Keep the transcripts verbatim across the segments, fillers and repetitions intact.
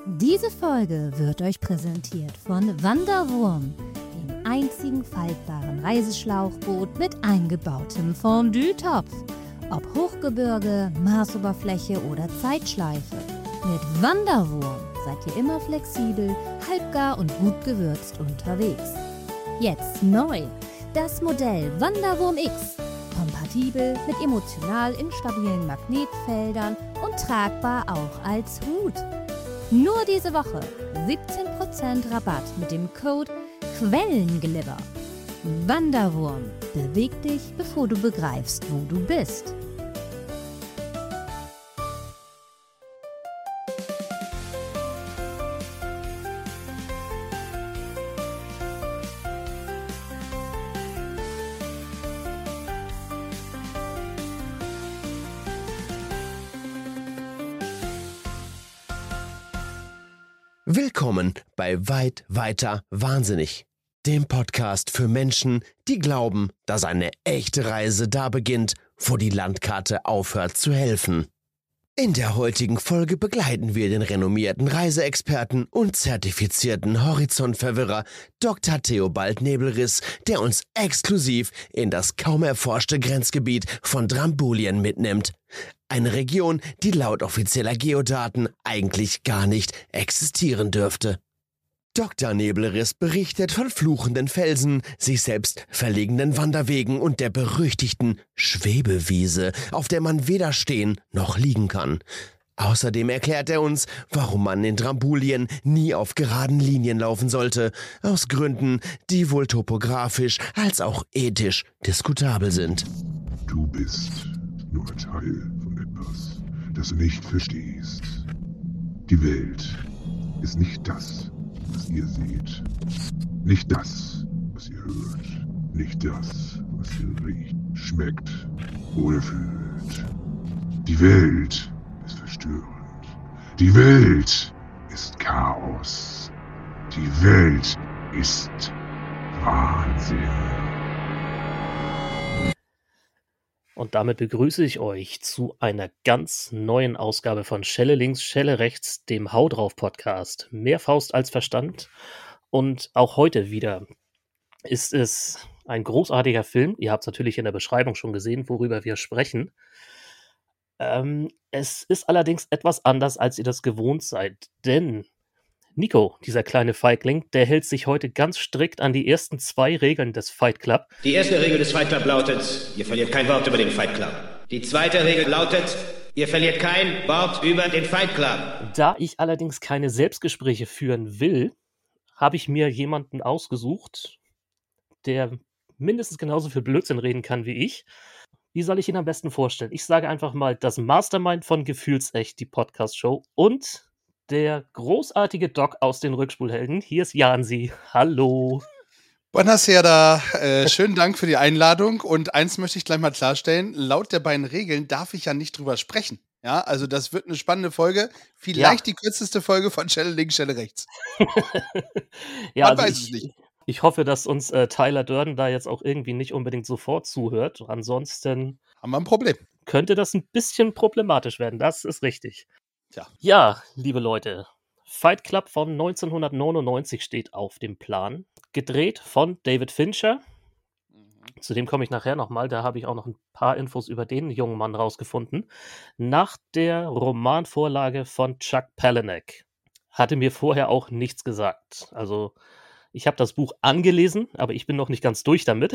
Diese Folge wird euch präsentiert von Wanderwurm, dem einzigen faltbaren Reiseschlauchboot mit eingebautem Fondue-Topf. Ob Hochgebirge, Marsoberfläche oder Zeitschleife. Mit Wanderwurm seid ihr immer flexibel, halbgar und gut gewürzt unterwegs. Jetzt neu, das Modell Wanderwurm X. Kompatibel mit emotional instabilen Magnetfeldern und tragbar auch als Hut. Nur diese Woche siebzehn Prozent Rabatt mit dem Code QUELLENGLIBBER. Wanderwurm, beweg dich, bevor du begreifst, wo du bist. Willkommen bei Weit, Weiter, Wahnsinnig, dem Podcast für Menschen, die glauben, dass eine echte Reise da beginnt, wo die Landkarte aufhört zu helfen. In der heutigen Folge begleiten wir den renommierten Reiseexperten und zertifizierten Horizontverwirrer Doktor Theobald Nebelriss, der uns exklusiv in das kaum erforschte Grenzgebiet von Drambulien mitnimmt. Eine Region, die laut offizieller Geodaten eigentlich gar nicht existieren dürfte. Doktor Nebelriss berichtet von fluchenden Felsen, sich selbst verlegenen Wanderwegen und der berüchtigten Schwebewiese, auf der man weder stehen noch liegen kann. Außerdem erklärt er uns, warum man in Drambulien nie auf geraden Linien laufen sollte, aus Gründen, die wohl topografisch als auch ethisch diskutabel sind. Du bist nur ein Teil von etwas, das du nicht verstehst. Die Welt ist nicht das, was ihr seht. Nicht das, was ihr hört. Nicht das, was ihr riecht, schmeckt oder fühlt. Die Welt ist verstörend. Die Welt ist Chaos. Die Welt ist Wahnsinn. Und damit begrüße ich euch zu einer ganz neuen Ausgabe von Schelle links, Schelle rechts, dem Hau drauf Podcast. Mehr Faust als Verstand. Und auch heute wieder ist es ein großartiger Film. Ihr habt es natürlich in der Beschreibung schon gesehen, worüber wir sprechen. Ähm, es ist allerdings etwas anders, als ihr das gewohnt seid. Denn Nico, dieser kleine Feigling, der hält sich heute ganz strikt an die ersten zwei Regeln des Fight Club. Die erste Regel des Fight Club lautet, ihr verliert kein Wort über den Fight Club. Die zweite Regel lautet, ihr verliert kein Wort über den Fight Club. Da ich allerdings keine Selbstgespräche führen will, habe ich mir jemanden ausgesucht, der mindestens genauso viel Blödsinn reden kann wie ich. Wie soll ich ihn am besten vorstellen? Ich sage einfach mal, das Mastermind von Gefühlsecht, die Podcast-Show, und der großartige Doc aus den Rückspulhelden. Hier ist Jansi. Hallo. Buonasera, äh, schönen Dank für die Einladung. Und eins möchte ich gleich mal klarstellen: Laut der beiden Regeln darf ich ja nicht drüber sprechen. Ja, also das wird eine spannende Folge. Vielleicht ja. Die kürzeste Folge von Schelle links, Schelle rechts. Ja, Man also weiß ich, es nicht. Ich hoffe, dass uns äh, Tyler Durden da jetzt auch irgendwie nicht unbedingt sofort zuhört. Ansonsten haben wir ein Problem. Könnte das ein bisschen problematisch werden. Das ist richtig. Tja. Ja, liebe Leute, Fight Club von neunzehnhundertneunundneunzig steht auf dem Plan. Gedreht von David Fincher. Mhm. Zu dem komme ich nachher nochmal. Da habe ich auch noch ein paar Infos über den jungen Mann rausgefunden. Nach der Romanvorlage von Chuck Palahniuk. Hatte mir vorher auch nichts gesagt. Also ich habe das Buch angelesen, aber ich bin noch nicht ganz durch damit.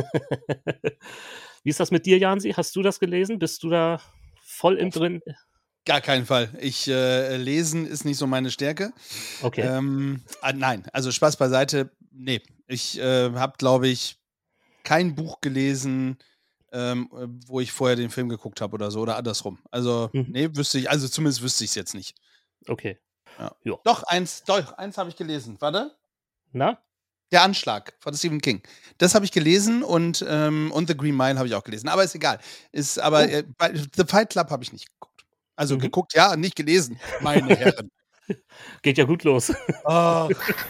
Wie ist das mit dir, Jansi? Hast du das gelesen? Bist du da voll im drin? Gar keinen Fall. Ich äh, lesen ist nicht so meine Stärke. Okay. Ähm, ah, nein, also Spaß beiseite. Nee, ich äh, habe, glaube ich, kein Buch gelesen, ähm, wo ich vorher den Film geguckt habe oder so oder andersrum. Also mhm. nee, wüsste ich. Also zumindest wüsste ich es jetzt nicht. Okay. Ja. Doch eins, doch eins habe ich gelesen. Warte. Na? Der Anschlag von Stephen King. Das habe ich gelesen und ähm, und The Green Mile habe ich auch gelesen. Aber ist egal. Ist aber oh. äh, bei The Fight Club habe ich nicht geguckt. Also mhm. geguckt, ja, nicht gelesen, meine Herren. Geht ja gut los. Oh.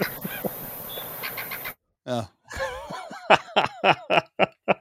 Ja.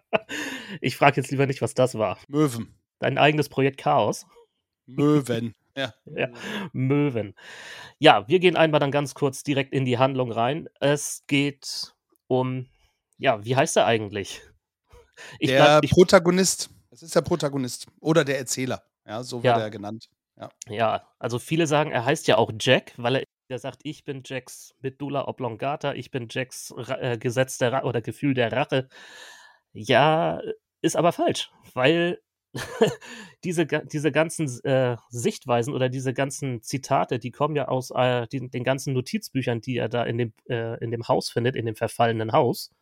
Ich frage jetzt lieber nicht, was das war. Möwen. Dein eigenes Projekt Chaos. Möwen. Ja. Ja, Möwen. Ja, wir gehen einmal dann ganz kurz direkt in die Handlung rein. Es geht um, ja, wie heißt er eigentlich? Ich bleib, Der ich, Protagonist. Es ist der Protagonist. Oder der Erzähler. Ja, so wird ja, er genannt. Ja. ja, also viele sagen, er heißt ja auch Jack, weil er der sagt, ich bin Jacks Medulla oblongata, ich bin Jacks Ra äh, Gesetz der Rache oder Gefühl der Rache. Ja, ist aber falsch, weil diese, ga- diese ganzen äh, Sichtweisen oder diese ganzen Zitate, die kommen ja aus äh, den, den ganzen Notizbüchern, die er da in dem, äh, in dem Haus findet, in dem verfallenen Haus.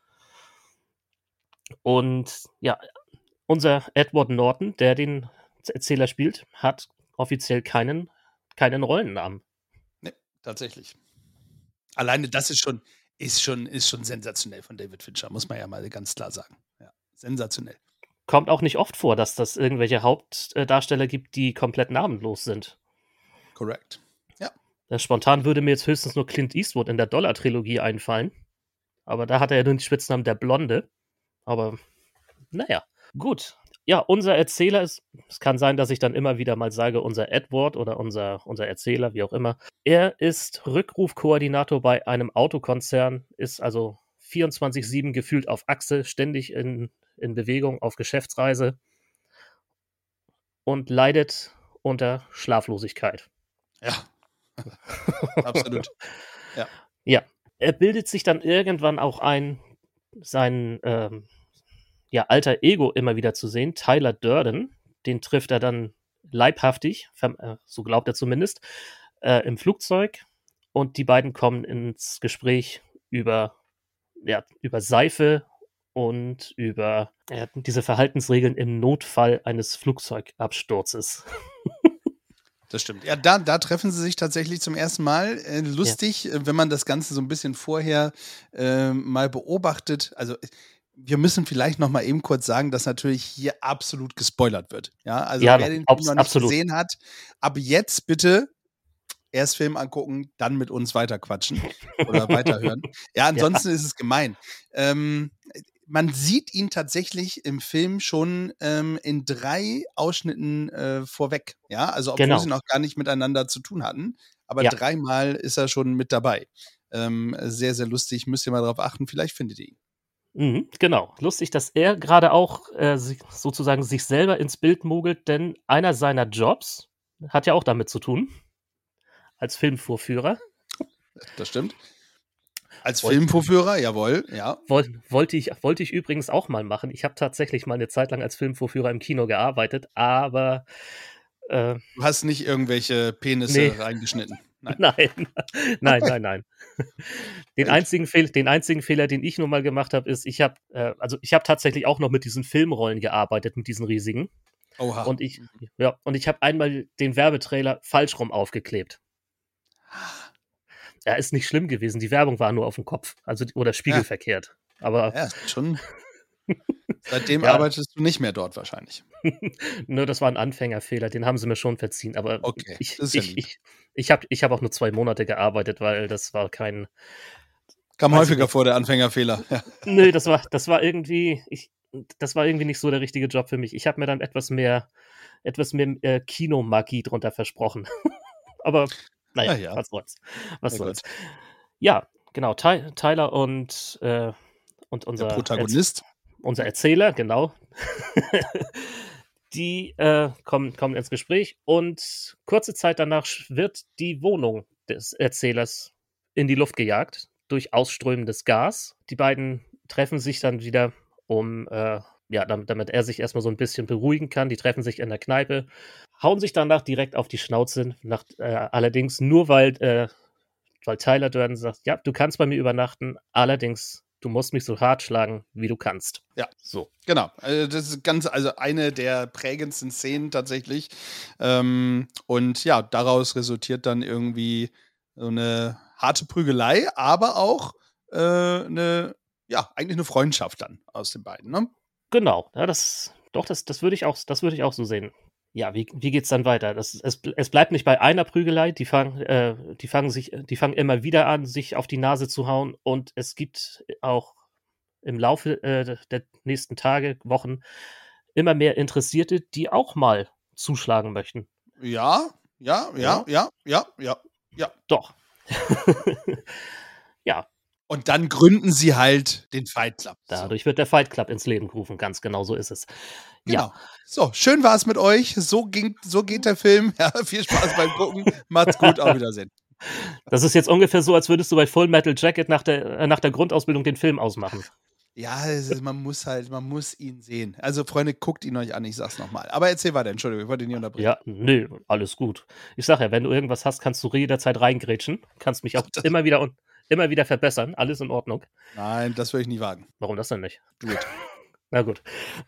Und ja, unser Edward Norton, der den Erzähler spielt, hat offiziell keinen, keinen Rollennamen. Nee, tatsächlich. Alleine das ist schon, ist schon, ist schon sensationell von David Fincher, muss man ja mal ganz klar sagen. Ja, sensationell. Kommt auch nicht oft vor, dass das irgendwelche Hauptdarsteller gibt, die komplett namenlos sind. Korrekt. Ja. Äh, Spontan würde mir jetzt höchstens nur Clint Eastwood in der Dollar-Trilogie einfallen. Aber da hat er ja nur den Spitznamen der Blonde. Aber naja, gut. Ja, unser Erzähler ist, es kann sein, dass ich dann immer wieder mal sage, unser Edward oder unser, unser Erzähler, wie auch immer. Er ist Rückrufkoordinator bei einem Autokonzern, ist also vierundzwanzig sieben gefühlt auf Achse, ständig in, in Bewegung, auf Geschäftsreise und leidet unter Schlaflosigkeit. Ja. Absolut. Ja. Ja, er bildet sich dann irgendwann auch ein, sein ähm, ja, alter Ego immer wieder zu sehen, Tyler Durden. Den trifft er dann leibhaftig, verm- äh, so glaubt er zumindest, äh, im Flugzeug. Und die beiden kommen ins Gespräch über, ja, über Seife und über ja, diese Verhaltensregeln im Notfall eines Flugzeugabsturzes. Das stimmt. Ja, da, da treffen sie sich tatsächlich zum ersten Mal. Äh, lustig, äh, wenn man das Ganze so ein bisschen vorher äh, mal beobachtet. Also äh, wir müssen vielleicht noch mal eben kurz sagen, dass natürlich hier absolut gespoilert wird. Ja, also Ja, wer den Film abs- noch nicht absolut. gesehen hat, ab jetzt bitte erst Film angucken, dann mit uns weiterquatschen oder weiterhören. Ja, ansonsten ist es gemein. Ähm, man sieht ihn tatsächlich im Film schon ähm, in drei Ausschnitten äh, vorweg. Ja, also obwohl Genau. sie noch gar nicht miteinander zu tun hatten, aber Ja. dreimal ist er schon mit dabei. Ähm, sehr, sehr lustig. Müsst ihr mal drauf achten. Vielleicht findet ihr ihn. Mhm, genau. Lustig, dass er gerade auch äh, sich, sozusagen sich selber ins Bild mogelt, denn einer seiner Jobs hat ja auch damit zu tun, als Filmvorführer. Das stimmt. Als Wollt- Filmvorführer, jawohl, ja. Woll, wollte, ich, wollte ich übrigens auch mal machen. Ich habe tatsächlich mal eine Zeit lang als Filmvorführer im Kino gearbeitet, aber äh, Du hast nicht irgendwelche Penisse Nee. reingeschnitten. Nein. nein, nein, nein, nein. Den Gut. einzigen, Fehl, den einzigen Fehler, den ich nun mal gemacht habe, ist, ich habe äh, also ich habe tatsächlich auch noch mit diesen Filmrollen gearbeitet, mit diesen riesigen. Oha. Und ich, ja, und ich habe einmal den Werbetrailer falsch rum aufgeklebt. Ja, ist nicht schlimm gewesen. Die Werbung war nur auf dem Kopf. Also, oder spiegelverkehrt. Aber Ja, ist schon. Seitdem Ja. arbeitest du nicht mehr dort wahrscheinlich. nur das war ein Anfängerfehler. Den haben sie mir schon verziehen. Aber Okay, ich, das ist ja ich, lieb. ich, ich habe ich hab auch nur zwei Monate gearbeitet, weil das war kein. Kam Weiß ich häufiger nicht. vor, der Anfängerfehler. Ja. Nö, das war, das war irgendwie. Ich, das war irgendwie nicht so der richtige Job für mich. Ich habe mir dann etwas mehr, etwas mehr äh, Kinomagie drunter versprochen. Aber naja, Ah ja. was soll's. Was Na soll's. Ja, genau. Ty Tyler und, äh, und unser Der Protagonist. unser Erzähler, genau. Die äh, kommen, kommen ins Gespräch und kurze Zeit danach wird die Wohnung des Erzählers in die Luft gejagt durch ausströmendes Gas. Die beiden treffen sich dann wieder, um, äh, ja, damit, damit er sich erstmal so ein bisschen beruhigen kann. Die treffen sich in der Kneipe, hauen sich danach direkt auf die Schnauze, nach, äh, allerdings nur, weil, äh, weil Tyler Durden sagt, ja, du kannst bei mir übernachten, allerdings du musst mich so hart schlagen, wie du kannst. Ja. So. Genau. Also das ist ganz, also eine der prägendsten Szenen tatsächlich. Ähm, und ja, daraus resultiert dann irgendwie so eine harte Prügelei, aber auch äh, eine, ja, eigentlich eine Freundschaft dann aus den beiden, ne? Genau, ja, das, doch, das, das würde ich auch, das würde ich auch so sehen. Ja, wie, wie geht's dann weiter? Das, es, es bleibt nicht bei einer Prügelei, die fangen, äh, die fangen sich, die fangen immer wieder an, sich auf die Nase zu hauen und es gibt auch im Laufe äh, der nächsten Tage, Wochen immer mehr Interessierte, die auch mal zuschlagen möchten. Ja, Ja, ja, ja, ja, ja, ja. Doch. Ja. Und dann gründen sie halt den Fight Club. Dadurch wird der Fight Club ins Leben gerufen. Ganz genau so ist es. Genau. Ja. So, schön war es mit euch. So, ging, so geht der Film. Ja, viel Spaß beim Gucken. Macht's gut. Auf Wiedersehen. Das ist jetzt ungefähr so, als würdest du bei Full Metal Jacket nach der, äh, nach der Grundausbildung den Film ausmachen. Ja, ist, man muss halt, man muss ihn sehen. Also, Freunde, guckt ihn euch an, ich sag's nochmal. Aber erzähl weiter, Entschuldigung, ich wollte ihn nicht unterbrechen. Ja, nö, alles gut. Ich sag ja, wenn du irgendwas hast, kannst du jederzeit reingrätschen. Kannst mich auch Das- immer wieder und immer wieder verbessern. Alles in Ordnung. Nein, das würde ich nie wagen. Warum das denn nicht? Do it. Na gut.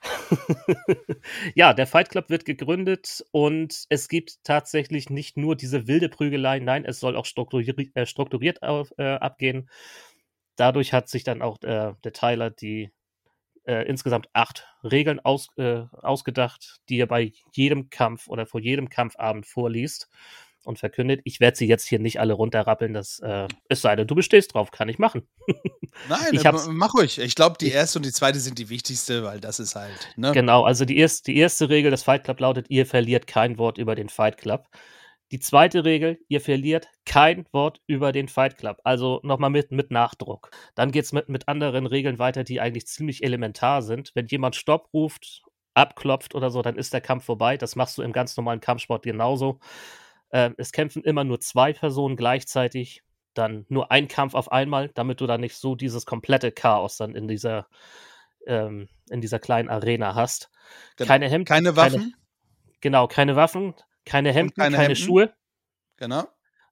Ja, der Fight Club wird gegründet und es gibt tatsächlich nicht nur diese wilde Prügelei, nein, es soll auch strukturi äh, strukturiert auf, äh, abgehen. Dadurch hat sich dann auch äh, der Tyler die äh, insgesamt acht Regeln aus, äh, ausgedacht, die er bei jedem Kampf oder vor jedem Kampfabend vorliest und verkündet. Ich werde sie jetzt hier nicht alle runterrappeln, das äh, es sei denn, du bestehst drauf, kann ich machen. Nein, Ich äh, hab's- mach ruhig. Ich glaube, die Ich- erste und die zweite sind die wichtigste, weil das ist halt, ne? Genau, also die erste, die erste Regel des Fight Club lautet, ihr verliert kein Wort über den Fight Club. Die zweite Regel, ihr verliert kein Wort über den Fight Club. Also nochmal mit, mit Nachdruck. Dann geht es mit, mit anderen Regeln weiter, die eigentlich ziemlich elementar sind. Wenn jemand Stopp ruft, abklopft oder so, dann ist der Kampf vorbei. Das machst du im ganz normalen Kampfsport genauso. Ähm, es kämpfen immer nur zwei Personen gleichzeitig. Dann nur ein Kampf auf einmal, damit du dann nicht so dieses komplette Chaos dann in dieser, ähm, in dieser kleinen Arena hast. Genau. Keine Hemden. Keine Waffen. Genau, keine Waffen, keine Hemden, keine keine, Hemden. Schuhe. Genau.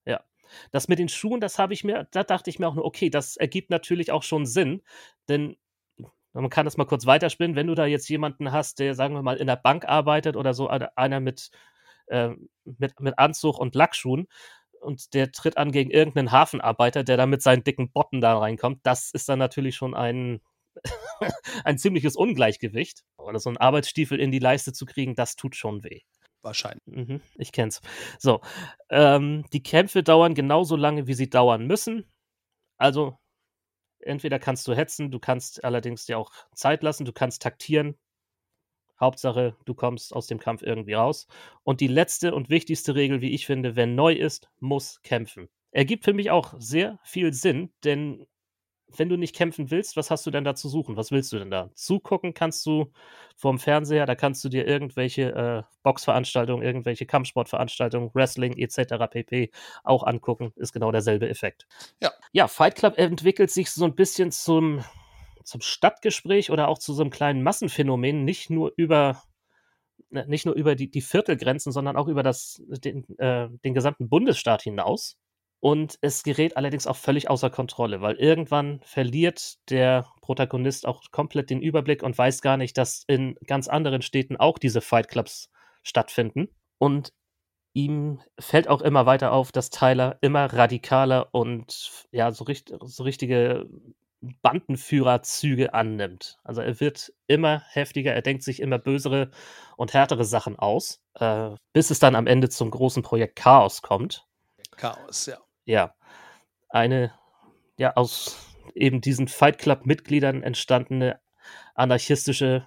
Das mit den Schuhen, das habe ich mir, da dachte ich mir auch nur, okay, das ergibt natürlich auch schon Sinn, denn man kann das mal kurz weiterspinnen, wenn du da jetzt jemanden hast, der, sagen wir mal, in der Bank arbeitet oder so, einer einer mit, äh, mit, mit Anzug und Lackschuhen und der tritt an gegen irgendeinen Hafenarbeiter, der da mit seinen dicken Botten da reinkommt, das ist dann natürlich schon ein, ein ziemliches Ungleichgewicht. Oder so einen Arbeitsstiefel in die Leiste zu kriegen, das tut schon weh. Wahrscheinlich. Mhm, ich kenn's. So, ähm, die Kämpfe dauern genauso lange, wie sie dauern müssen. Also, entweder kannst du hetzen, du kannst allerdings dir auch Zeit lassen, du kannst taktieren. Hauptsache, du kommst aus dem Kampf irgendwie raus. Und die letzte und wichtigste Regel, wie ich finde, wer neu ist, muss kämpfen. Ergibt für mich auch sehr viel Sinn, denn wenn du nicht kämpfen willst, was hast du denn da zu suchen? Was willst du denn da? Zugucken kannst du vorm Fernseher, da kannst du dir irgendwelche äh, Boxveranstaltungen, irgendwelche Kampfsportveranstaltungen, Wrestling et cetera pp. Auch angucken, ist genau derselbe Effekt. Ja. Ja, Fight Club entwickelt sich so ein bisschen zum, zum Stadtgespräch oder auch zu so einem kleinen Massenphänomen, nicht nur über nicht nur über die, die Viertelgrenzen, sondern auch über das, den, äh, den gesamten Bundesstaat hinaus. Und es gerät allerdings auch völlig außer Kontrolle, weil irgendwann verliert der Protagonist auch komplett den Überblick und weiß gar nicht, dass in ganz anderen Städten auch diese Fight Clubs stattfinden. Und ihm fällt auch immer weiter auf, dass Tyler immer radikaler und ja, so, richt so richtige Bandenführerzüge annimmt. Also er wird immer heftiger, er denkt sich immer bösere und härtere Sachen aus, äh, bis es dann am Ende zum großen Projekt Chaos kommt. Chaos, ja. Ja, eine ja aus eben diesen Fight Club-Mitgliedern entstandene anarchistische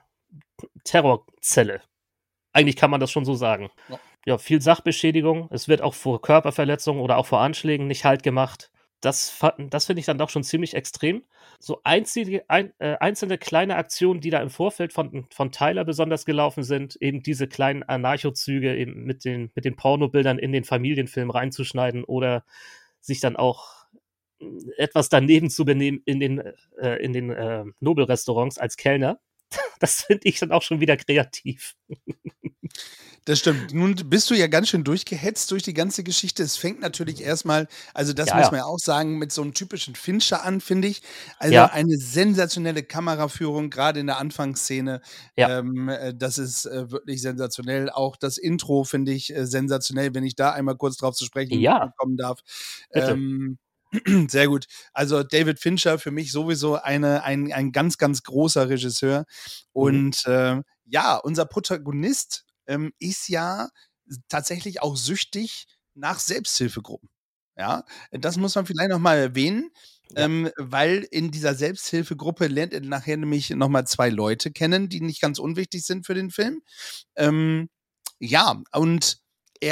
Terrorzelle. Eigentlich kann man das schon so sagen. Ja. Ja, viel Sachbeschädigung. Es wird auch vor Körperverletzungen oder auch vor Anschlägen nicht Halt gemacht. Das, fa- das finde ich dann doch schon ziemlich extrem. So einzige, ein, äh, einzelne kleine Aktionen, die da im Vorfeld von, von Tyler besonders gelaufen sind, eben diese kleinen Anarcho-Züge eben mit den, mit den Pornobildern in den Familienfilm reinzuschneiden oder sich dann auch etwas daneben zu benehmen in den, äh, in den äh, Nobelrestaurants als Kellner. Das finde ich dann auch schon wieder kreativ. Das stimmt. Nun bist du ja ganz schön durchgehetzt durch die ganze Geschichte. Es fängt natürlich erstmal, also das Ja, muss ja. man ja auch sagen, mit so einem typischen Fincher an, finde ich. Also Ja. eine sensationelle Kameraführung, gerade in der Anfangsszene. Ja. Ähm, äh, das ist äh, wirklich sensationell. Auch das Intro finde ich äh, sensationell, wenn ich da einmal kurz drauf zu sprechen Ja. kommen darf. Bitte. Ähm, sehr gut. Also David Fincher für mich sowieso eine, ein, ein ganz, ganz großer Regisseur. Und äh, ja, unser Protagonist ähm, ist ja tatsächlich auch süchtig nach Selbsthilfegruppen. Ja, das muss man vielleicht noch mal erwähnen, Ja. ähm, weil in dieser Selbsthilfegruppe lernt er nachher nämlich noch mal zwei Leute kennen, die nicht ganz unwichtig sind für den Film. Ähm, ja, und er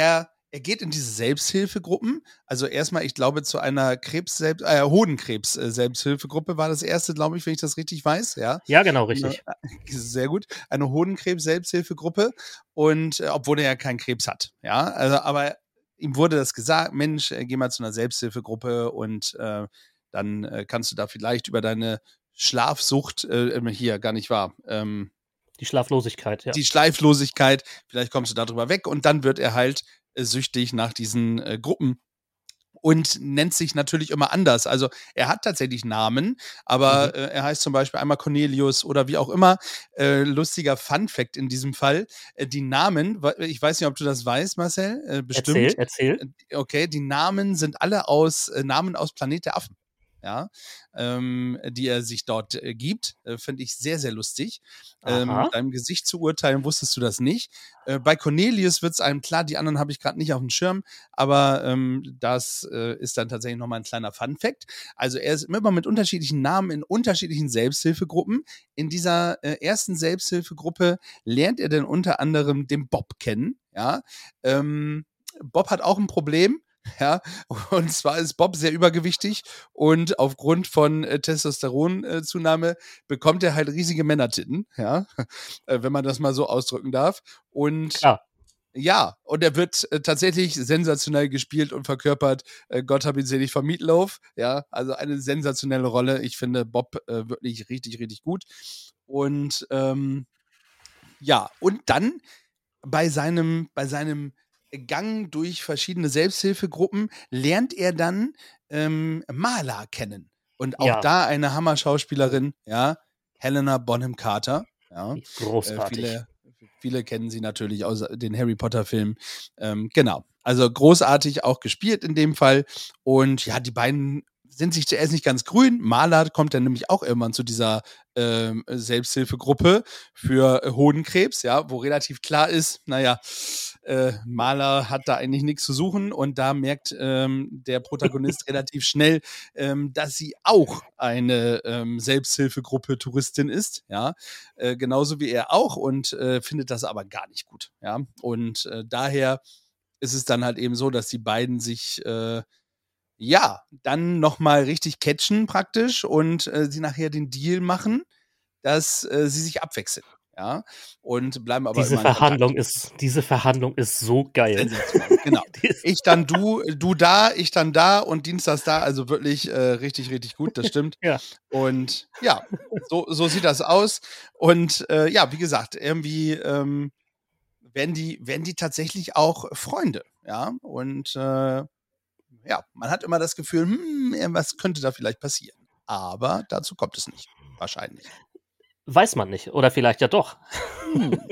er geht in diese Selbsthilfegruppen. Also erstmal, ich glaube, zu einer Krebs äh, Hodenkrebs-Selbsthilfegruppe war das erste, glaube ich, wenn ich das richtig weiß. Ja, ja genau, richtig. Sehr gut. Eine Hodenkrebs-Selbsthilfegruppe. Und äh, obwohl er ja keinen Krebs hat. Ja, also, aber ihm wurde das gesagt, Mensch, äh, geh mal zu einer Selbsthilfegruppe und äh, dann äh, kannst du da vielleicht über deine Schlafsucht, äh, hier gar nicht wahr, ähm, die Schlaflosigkeit, ja. Die Schleiflosigkeit, vielleicht kommst du darüber weg und dann wird er halt äh, süchtig nach diesen äh, Gruppen und nennt sich natürlich immer anders. Also er hat tatsächlich Namen, aber mhm. äh, er heißt zum Beispiel einmal Cornelius oder wie auch immer. Äh, lustiger Fun-Fact in diesem Fall. Äh, die Namen, ich weiß nicht, ob du das weißt, Marcel, äh, bestimmt. Erzähl, erzähl. Okay, die Namen sind alle aus äh, Namen aus Planet der Affen. Ja, ähm, die er sich dort äh, gibt, äh, finde ich sehr, sehr lustig. Ähm, mit deinem Gesicht zu urteilen, wusstest du das nicht. Äh, bei Cornelius wird es einem klar, die anderen habe ich gerade nicht auf dem Schirm, aber ähm, das äh, ist dann tatsächlich nochmal ein kleiner Fun-Fact. Also er ist immer mit unterschiedlichen Namen in unterschiedlichen Selbsthilfegruppen. In dieser äh, ersten Selbsthilfegruppe lernt er dann unter anderem den Bob kennen. Ja, ähm, Bob hat auch ein Problem. Ja, und zwar ist Bob sehr übergewichtig und aufgrund von äh, Testosteronzunahme äh, bekommt er halt riesige Männertitten, ja, äh, wenn man das mal so ausdrücken darf. Und Klar. Ja, und er wird äh, tatsächlich sensationell gespielt und verkörpert. Äh, Gott hab ihn selig von Meatloaf, ja, also eine sensationelle Rolle. Ich finde Bob äh, wirklich richtig, richtig gut. Und ähm, ja, und dann bei seinem, bei seinem Gang durch verschiedene Selbsthilfegruppen lernt er dann ähm, Marla kennen. Und auch ja. da eine Hammerschauspielerin, ja, Helena Bonham Carter. Ja, großartig. Äh, viele, viele kennen sie natürlich aus den Harry Potter-Filmen. Ähm, genau. Also großartig auch gespielt in dem Fall. Und ja, die beiden sind sich zuerst nicht ganz grün. Marla kommt dann nämlich auch irgendwann zu dieser ähm, Selbsthilfegruppe für äh, Hodenkrebs, ja, wo relativ klar ist, naja, äh, Marla hat da eigentlich nichts zu suchen und da merkt ähm, der Protagonist relativ schnell, ähm, dass sie auch eine ähm, Selbsthilfegruppe Touristin ist, ja, äh, genauso wie er auch und äh, findet das aber gar nicht gut, ja, und äh, daher ist es dann halt eben so, dass die beiden sich äh, ja, dann nochmal richtig catchen praktisch und äh, sie nachher den Deal machen, dass äh, sie sich abwechseln. Ja, und bleiben aber diese immer in Verhandlung Kontakt. ist Diese Verhandlung ist so geil. Genau. Ich dann du, du da, ich dann da und dienstags da, also wirklich äh, richtig, richtig gut, das stimmt. Ja. Und ja, so, so sieht das aus. Und äh, ja, wie gesagt, irgendwie ähm, werden die, werden die tatsächlich auch Freunde, ja, und äh, ja, man hat immer das Gefühl, hm, was könnte da vielleicht passieren. Aber dazu kommt es nicht, wahrscheinlich. Weiß man nicht. Oder vielleicht ja doch. Hm.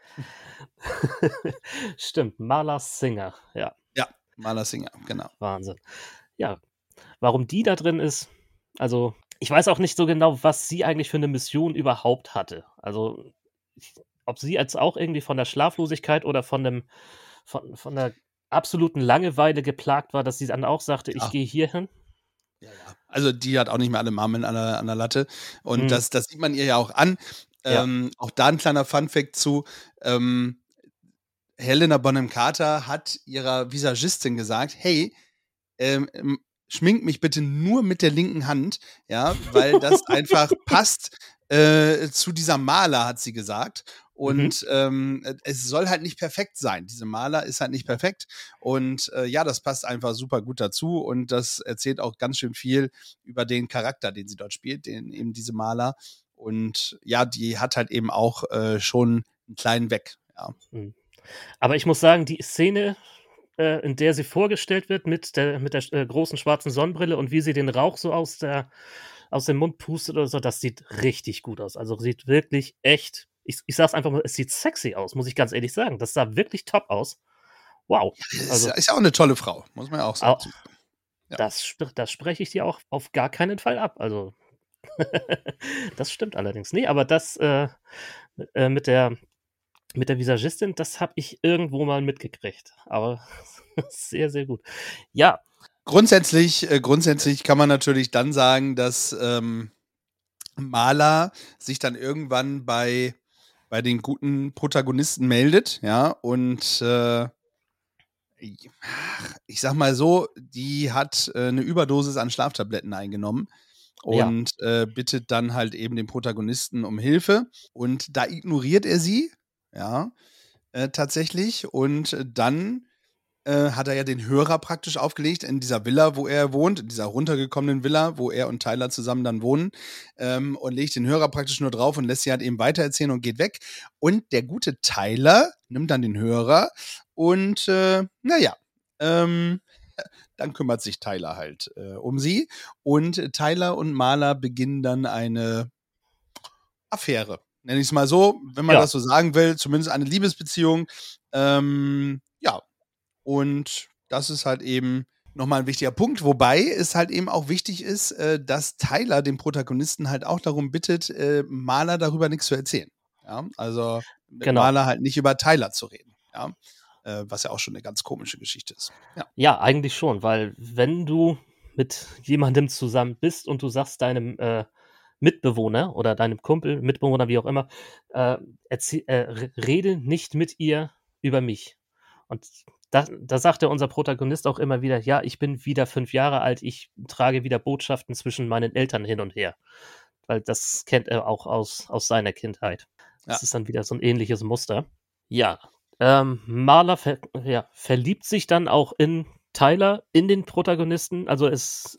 Stimmt, Marla Singer, ja. Ja, Marla Singer, genau. Wahnsinn. Ja, warum die da drin ist, also ich weiß auch nicht so genau, was sie eigentlich für eine Mission überhaupt hatte. Also ich, ob sie jetzt auch irgendwie von der Schlaflosigkeit oder von dem von, von der absoluten Langeweile geplagt war, dass sie dann auch sagte, Ja. ich gehe hier hin. Ja, ja. Also die hat auch nicht mehr alle Marmeln an der, an der Latte. Und Mhm. das, das sieht man ihr ja auch an. Ja. Ähm, auch da ein kleiner Funfact zu. Ähm, Helena Bonham Carter hat ihrer Visagistin gesagt, hey, ähm, schmink mich bitte nur mit der linken Hand, ja, weil das einfach passt äh, zu dieser Maler, hat sie gesagt. Und mhm. ähm, es soll halt nicht perfekt sein. Diese Maler ist halt nicht perfekt. Und äh, ja, das passt einfach super gut dazu. Und das erzählt auch ganz schön viel über den Charakter, den sie dort spielt, den eben diese Maler. Und ja, die hat halt eben auch äh, schon einen kleinen Weg. Ja. Mhm. Aber ich muss sagen, die Szene, äh, in der sie vorgestellt wird mit der, mit der äh, großen schwarzen Sonnenbrille und wie sie den Rauch so aus, der, aus dem Mund pustet oder so, das sieht richtig gut aus. Also sieht wirklich echt, ich, ich sag's einfach mal, es sieht sexy aus, muss ich ganz ehrlich sagen. Das sah wirklich top aus. Wow. Also, ist ja auch eine tolle Frau, muss man ja auch sagen. Auch, ja. Das, das spreche ich dir auch auf gar keinen Fall ab. Also, das stimmt allerdings. Nee, aber das äh, äh, mit der Mit der Visagistin, das habe ich irgendwo mal mitgekriegt. Aber sehr, sehr gut. Ja. Grundsätzlich, äh, grundsätzlich kann man natürlich dann sagen, dass ähm, Marla sich dann irgendwann bei, bei den guten Protagonisten meldet, ja, und äh, ich sag mal so, die hat äh, eine Überdosis an Schlaftabletten eingenommen und ja. äh, bittet dann halt eben den Protagonisten um Hilfe. Und da ignoriert er sie, ja, äh, tatsächlich. Und dann äh, hat er ja den Hörer praktisch aufgelegt in dieser Villa, wo er wohnt, in dieser runtergekommenen Villa, wo er und Tyler zusammen dann wohnen, ähm, und legt den Hörer praktisch nur drauf und lässt sie halt eben weitererzählen und geht weg. Und der gute Tyler nimmt dann den Hörer und äh, naja, ähm, dann kümmert sich Tyler halt äh, um sie. Und Tyler und Marla beginnen dann eine Affäre. Nenne ich es mal so, wenn man ja. das so sagen will, zumindest eine Liebesbeziehung. Ähm, ja, und das ist halt eben nochmal ein wichtiger Punkt, wobei es halt eben auch wichtig ist, äh, dass Tyler den Protagonisten halt auch darum bittet, äh, Marla darüber nichts zu erzählen. Ja, also mit genau. Marla halt nicht über Tyler zu reden. Ja, äh, was ja auch schon eine ganz komische Geschichte ist. Ja. ja, eigentlich schon, weil wenn du mit jemandem zusammen bist und du sagst deinem äh, Mitbewohner oder deinem Kumpel, Mitbewohner, wie auch immer, äh, erzähl, äh, rede nicht mit ihr über mich. Und da, da sagt ja unser Protagonist auch immer wieder, ja, ich bin wieder fünf Jahre alt, ich trage wieder Botschaften zwischen meinen Eltern hin und her. Weil das kennt er auch aus, aus seiner Kindheit. Das ja. ist dann wieder so ein ähnliches Muster. Ja, ähm, Marla ver, ja, verliebt sich dann auch in Tyler, in den Protagonisten. Also es,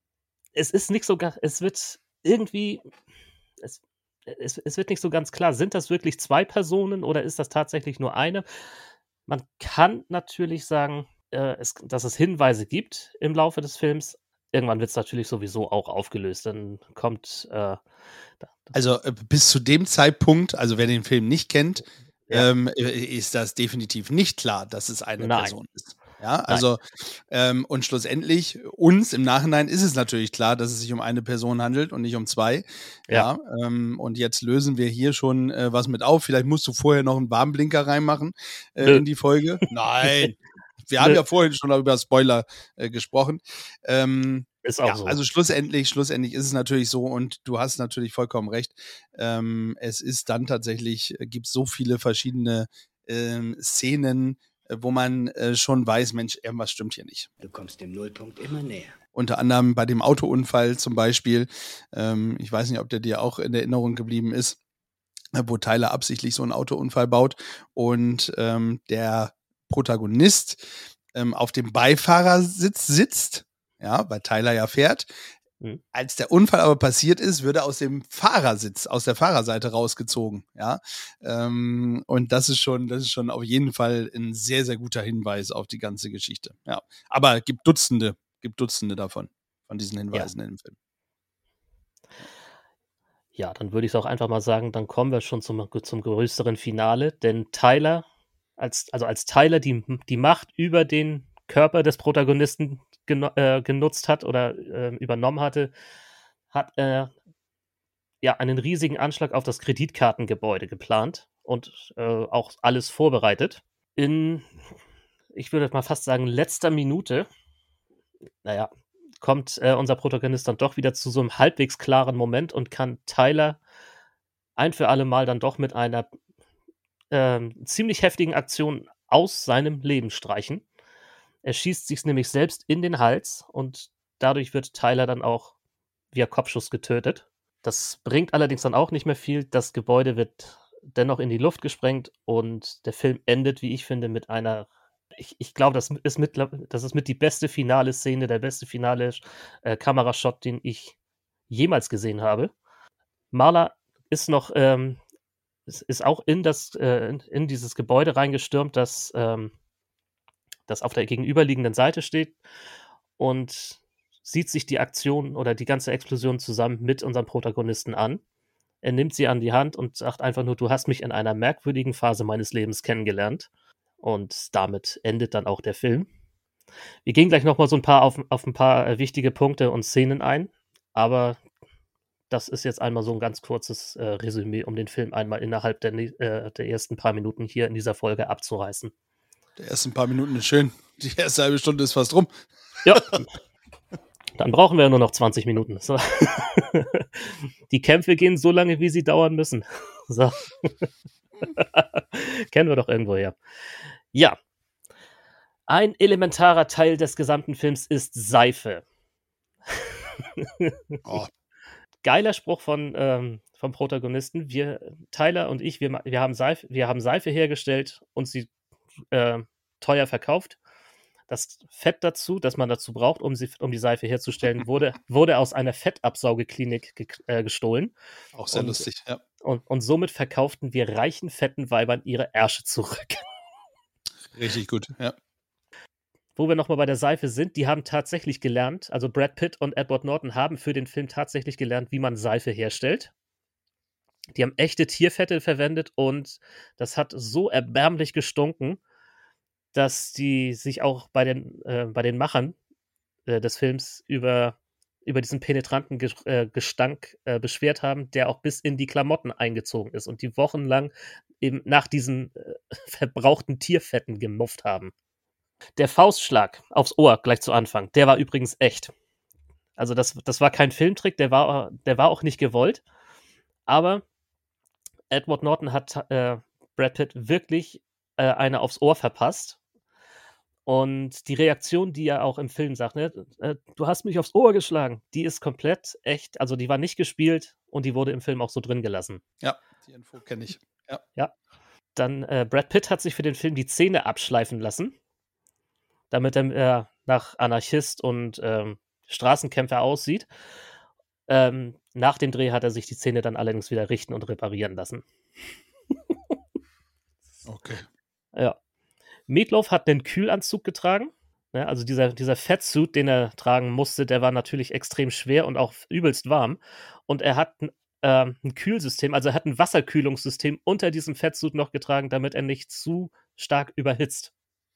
es ist nicht so, es wird irgendwie, es, es, es wird nicht so ganz klar, sind das wirklich zwei Personen oder ist das tatsächlich nur eine? Man kann natürlich sagen, äh, es, dass es Hinweise gibt im Laufe des Films. Irgendwann wird es natürlich sowieso auch aufgelöst. Dann kommt. Äh, also äh, bis zu dem Zeitpunkt, also wer den Film nicht kennt, ja. ähm, ist das definitiv nicht klar, dass es eine Nein. Person ist. Ja, also ähm, und schlussendlich uns im Nachhinein ist es natürlich klar, dass es sich um eine Person handelt und nicht um zwei. Ja, ja ähm, und jetzt lösen wir hier schon äh, was mit auf. Vielleicht musst du vorher noch einen Warnblinker reinmachen äh, in die Folge. Nein, wir haben ja vorhin schon über Spoiler äh, gesprochen. Ähm, ist auch ja, so. Also schlussendlich, schlussendlich ist es natürlich so und du hast natürlich vollkommen recht. Ähm, es ist dann tatsächlich, äh, gibt so viele verschiedene ähm, Szenen, wo man äh, schon weiß, Mensch, irgendwas stimmt hier nicht. Du kommst dem Nullpunkt immer näher. Unter anderem bei dem Autounfall zum Beispiel. Ähm, ich weiß nicht, ob der dir auch in Erinnerung geblieben ist, äh, wo Tyler absichtlich so einen Autounfall baut und ähm, der Protagonist ähm, auf dem Beifahrersitz sitzt, ja, weil Tyler ja fährt. Mhm. Als der Unfall aber passiert ist, wird er aus dem Fahrersitz, aus der Fahrerseite rausgezogen, ja. Ähm, und das ist schon, das ist schon auf jeden Fall ein sehr, sehr guter Hinweis auf die ganze Geschichte. Ja. Aber es gibt Dutzende, gibt Dutzende davon, von diesen Hinweisen ja. in dem Film. Ja, dann würde ich es auch einfach mal sagen, dann kommen wir schon zum, zum größeren Finale, denn Tyler, als, also als Tyler die, die Macht über den Körper des Protagonisten genu- äh, genutzt hat oder äh, übernommen hatte, hat er äh, ja einen riesigen Anschlag auf das Kreditkartengebäude geplant und äh, auch alles vorbereitet. In, ich würde mal fast sagen, letzter Minute, naja, kommt äh, unser Protagonist dann doch wieder zu so einem halbwegs klaren Moment und kann Tyler ein für alle Mal dann doch mit einer äh, ziemlich heftigen Aktion aus seinem Leben streichen. Er schießt sich nämlich selbst in den Hals und dadurch wird Tyler dann auch via Kopfschuss getötet. Das bringt allerdings dann auch nicht mehr viel. Das Gebäude wird dennoch in die Luft gesprengt und der Film endet, wie ich finde, mit einer, ich, ich glaube, das ist mit, das ist mit die beste finale Szene, der beste finale äh, Kamerashot, den ich jemals gesehen habe. Marla ist noch, ähm, ist, ist auch in das, äh, in, in dieses Gebäude reingestürmt, das ähm, das auf der gegenüberliegenden Seite steht und sieht sich die Aktion oder die ganze Explosion zusammen mit unserem Protagonisten an. Er nimmt sie an die Hand und sagt einfach nur, du hast mich in einer merkwürdigen Phase meines Lebens kennengelernt. Und damit endet dann auch der Film. Wir gehen gleich nochmal so ein paar auf, auf ein paar äh, wichtige Punkte und Szenen ein, aber das ist jetzt einmal so ein ganz kurzes äh, Resümee, um den Film einmal innerhalb der, äh, der ersten paar Minuten hier in dieser Folge abzureißen. Die ersten paar Minuten ist schön. Die erste halbe Stunde ist fast rum. Ja. Dann brauchen wir ja nur noch zwanzig Minuten. So. Die Kämpfe gehen so lange, wie sie dauern müssen. So. Kennen wir doch irgendwo her. Ja. Ein elementarer Teil des gesamten Films ist Seife. Oh. Geiler Spruch von, ähm, vom Protagonisten. Wir, Tyler und ich, wir, wir, haben Seife, wir haben Seife hergestellt und sie äh, teuer verkauft. Das Fett dazu, das man dazu braucht, um, sie, um die Seife herzustellen, wurde, wurde aus einer Fettabsaugeklinik ge, äh, gestohlen. Auch sehr und, lustig, ja. Und, und somit verkauften wir reichen, fetten Weibern ihre Ärsche zurück. Richtig gut, ja. Wo wir nochmal bei der Seife sind, die haben tatsächlich gelernt, also Brad Pitt und Edward Norton haben für den Film tatsächlich gelernt, wie man Seife herstellt. Die haben echte Tierfette verwendet und das hat so erbärmlich gestunken, dass die sich auch bei den, äh, bei den Machern äh, des Films über, über diesen penetranten Ge- äh, Gestank äh, beschwert haben, der auch bis in die Klamotten eingezogen ist und die wochenlang eben nach diesen äh, verbrauchten Tierfetten gemufft haben. Der Faustschlag aufs Ohr gleich zu Anfang, der war übrigens echt. Also das, das war kein Filmtrick, der war, der war auch nicht gewollt. Aber Edward Norton hat äh, Brad Pitt wirklich äh, eine aufs Ohr verpasst. Und die Reaktion, die er auch im Film sagt, ne, äh, du hast mich aufs Ohr geschlagen, die ist komplett echt. Also die war nicht gespielt und die wurde im Film auch so drin gelassen. Ja, die Info kenne ich. Ja. Ja. Dann äh, Brad Pitt hat sich für den Film die Zähne abschleifen lassen, damit er äh, nach Anarchist und ähm, Straßenkämpfer aussieht. Ähm, nach dem Dreh hat er sich die Zähne dann allerdings wieder richten und reparieren lassen. Okay. Ja. Meatloaf hat einen Kühlanzug getragen. Ne, also dieser, dieser Fettsuit, den er tragen musste, der war natürlich extrem schwer und auch übelst warm. Und er hat ein, äh, ein Kühlsystem, also er hat ein Wasserkühlungssystem unter diesem Fettsuit noch getragen, damit er nicht zu stark überhitzt.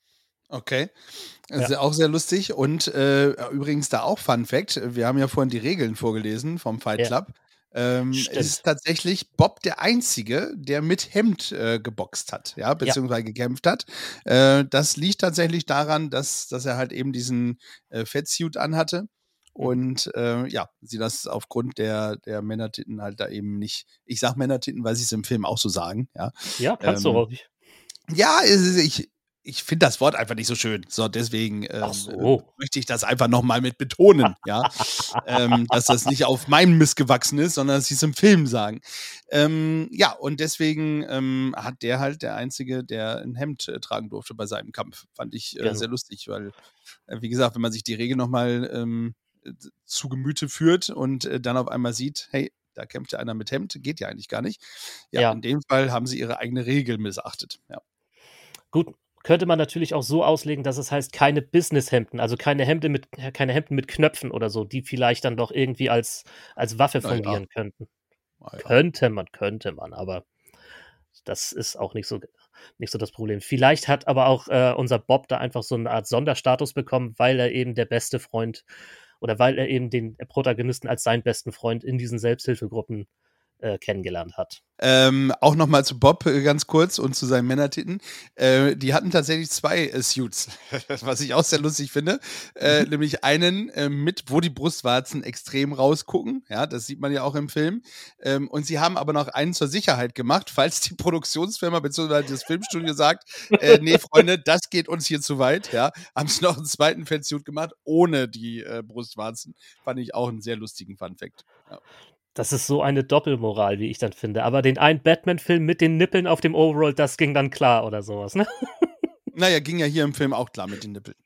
Okay, das ist ja auch sehr lustig. Und äh, übrigens da auch Fun Fact, wir haben ja vorhin die Regeln vorgelesen vom Fight Ja. Club. Ähm, es ist tatsächlich Bob der Einzige, der mit Hemd äh, geboxt hat, ja, beziehungsweise ja. gekämpft hat. Äh, das liegt tatsächlich daran, dass, dass er halt eben diesen äh, Fettsuit anhatte. Und äh, ja, sie das aufgrund der, der Männertitten halt da eben nicht, ich sag Männertitten, weil sie es im Film auch so sagen, ja. Ja, kannst ähm, du auch. Ja, ich, ich finde das Wort einfach nicht so schön. So, deswegen ähm, so. möchte ich das einfach nochmal mit betonen, ja. ähm, dass das nicht auf meinem Mist gewachsen ist, sondern dass sie es im Film sagen. Ähm, ja, und deswegen ähm, hat der halt der Einzige, der ein Hemd äh, tragen durfte bei seinem Kampf. Fand ich äh, Genau. sehr lustig, weil, äh, wie gesagt, wenn man sich die Regel nochmal ähm, zu Gemüte führt und äh, dann auf einmal sieht, hey, da kämpft ja einer mit Hemd, geht ja eigentlich gar nicht. Ja, Ja. in dem Fall haben sie ihre eigene Regel missachtet, ja. Gut, könnte man natürlich auch so auslegen, dass es heißt, keine Business-Hemden, also keine Hemden mit, keine Hemden mit Knöpfen oder so, die vielleicht dann doch irgendwie als, als Waffe Na fungieren ja. könnten. Na ja. Könnte man, könnte man, aber das ist auch nicht so, nicht so das Problem. Vielleicht hat aber auch äh, unser Bob da einfach so eine Art Sonderstatus bekommen, weil er eben der beste Freund oder weil er eben den Protagonisten als seinen besten Freund in diesen Selbsthilfegruppen äh, kennengelernt hat. Ähm, auch nochmal zu Bob äh, ganz kurz und zu seinen Männertitten. Äh, die hatten tatsächlich zwei äh, Suits, was ich auch sehr lustig finde. Äh, mhm. Nämlich einen äh, mit, wo die Brustwarzen extrem rausgucken. Ja, das sieht man ja auch im Film. Ähm, und sie haben aber noch einen zur Sicherheit gemacht, falls die Produktionsfirma bzw. das Filmstudio sagt, äh, nee, Freunde, das geht uns hier zu weit. Ja, haben sie noch einen zweiten Fettsuit gemacht, ohne die äh, Brustwarzen. Fand ich auch einen sehr lustigen Funfact. Ja. Das ist so eine Doppelmoral, wie ich dann finde. Aber den einen Batman-Film mit den Nippeln auf dem Overall, das ging dann klar oder sowas, ne? Naja, ging ja hier im Film auch klar mit den Nippeln.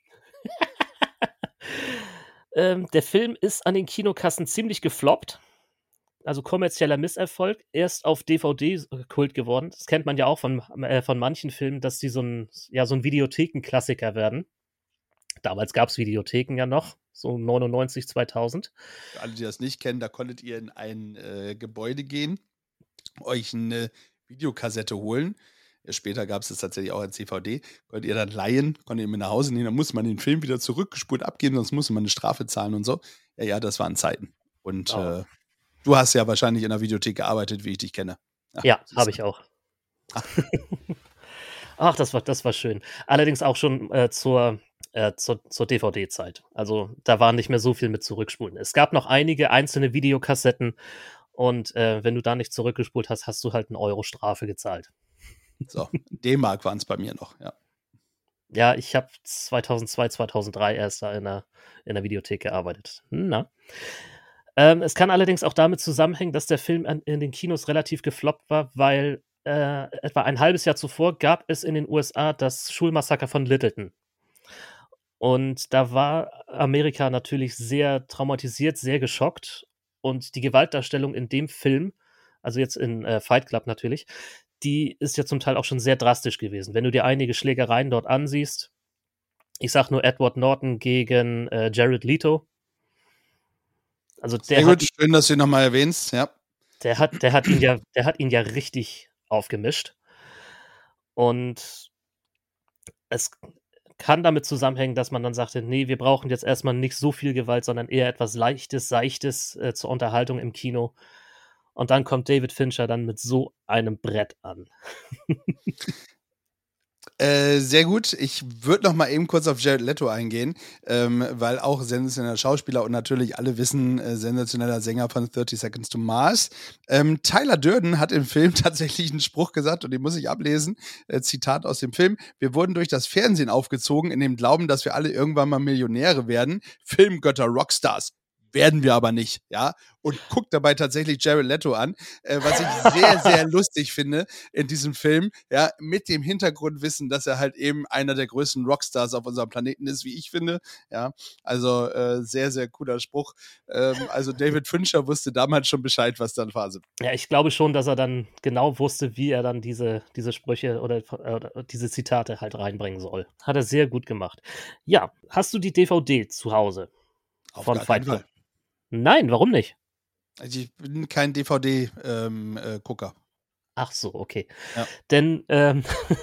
ähm, der Film ist an den Kinokassen ziemlich gefloppt. Also kommerzieller Misserfolg. Erst auf D V D Kult geworden. Das kennt man ja auch von, äh, von manchen Filmen, dass die so ein, ja, so ein Videotheken-Klassiker werden. Damals gab es Videotheken ja noch, so neunundneunzig, zweitausend. Für alle, die das nicht kennen, da konntet ihr in ein äh, Gebäude gehen, euch eine Videokassette holen. Ja, später gab es das tatsächlich auch als C V D. Konntet ihr dann leihen, konntet ihr mit nach Hause nehmen, dann musste man den Film wieder zurückgespult abgeben, sonst musste man eine Strafe zahlen und so. Ja, ja, das waren Zeiten. Und oh. äh, du hast ja wahrscheinlich in der Videothek gearbeitet, wie ich dich kenne. Ach, ja, habe ich auch. Ach, das war, das war schön. Allerdings auch schon äh, zur Äh, zur, zur D V D-Zeit. Also da war nicht mehr so viel mit zurückspulen. Es gab noch einige einzelne Videokassetten und äh, wenn du da nicht zurückgespult hast, hast du halt eine Euro Strafe gezahlt. So, D-Mark waren es bei mir noch, ja. Ja, ich habe zweitausendzwei, zweitausenddrei erst da in der, in der Videothek gearbeitet. Na. Ähm, es kann allerdings auch damit zusammenhängen, dass der Film an, in den Kinos relativ gefloppt war, weil äh, etwa ein halbes Jahr zuvor gab es in den U S A das Schulmassaker von Littleton. Und da war Amerika natürlich sehr traumatisiert, sehr geschockt. Und die Gewaltdarstellung in dem Film, also jetzt in äh, Fight Club natürlich, die ist ja zum Teil auch schon sehr drastisch gewesen. Wenn du dir einige Schlägereien dort ansiehst, ich sag nur Edward Norton gegen äh, Jared Leto. Also der Sehr gut, hat, schön, dass du ihn nochmal erwähnst, ja. der hat, der hat ihn ja, der hat ihn ja richtig aufgemischt. Und es kann damit zusammenhängen, dass man dann sagte, nee, wir brauchen jetzt erstmal nicht so viel Gewalt, sondern eher etwas Leichtes, Seichtes äh, zur Unterhaltung im Kino. Und dann kommt David Fincher dann mit so einem Brett an. Äh, sehr gut. Ich würde noch mal eben kurz auf Jared Leto eingehen, ähm, weil auch sensationeller Schauspieler und natürlich alle wissen, äh, sensationeller Sänger von thirty Seconds to Mars. Ähm, Tyler Durden hat im Film tatsächlich einen Spruch gesagt und den muss ich ablesen. Äh, Zitat aus dem Film. Wir wurden durch das Fernsehen aufgezogen in dem Glauben, dass wir alle irgendwann mal Millionäre werden. Filmgötter, Rockstars. Werden wir aber nicht, ja, und guckt dabei tatsächlich Jared Leto an, äh, was ich sehr, sehr lustig finde in diesem Film, ja, mit dem Hintergrundwissen, dass er halt eben einer der größten Rockstars auf unserem Planeten ist, wie ich finde, ja, also äh, sehr, sehr cooler Spruch, ähm, also David Fincher wusste damals schon Bescheid, was dann Phase. Ja, ich glaube schon, dass er dann genau wusste, wie er dann diese, diese Sprüche oder, oder diese Zitate halt reinbringen soll. Hat er sehr gut gemacht. Ja, hast du die D V D zu Hause? Auf Von gar Fight keinen Club? Fall. Nein, warum nicht? Also ich bin kein D V D-Gucker. Ähm, äh, Ach so, okay. Ja. Denn ähm,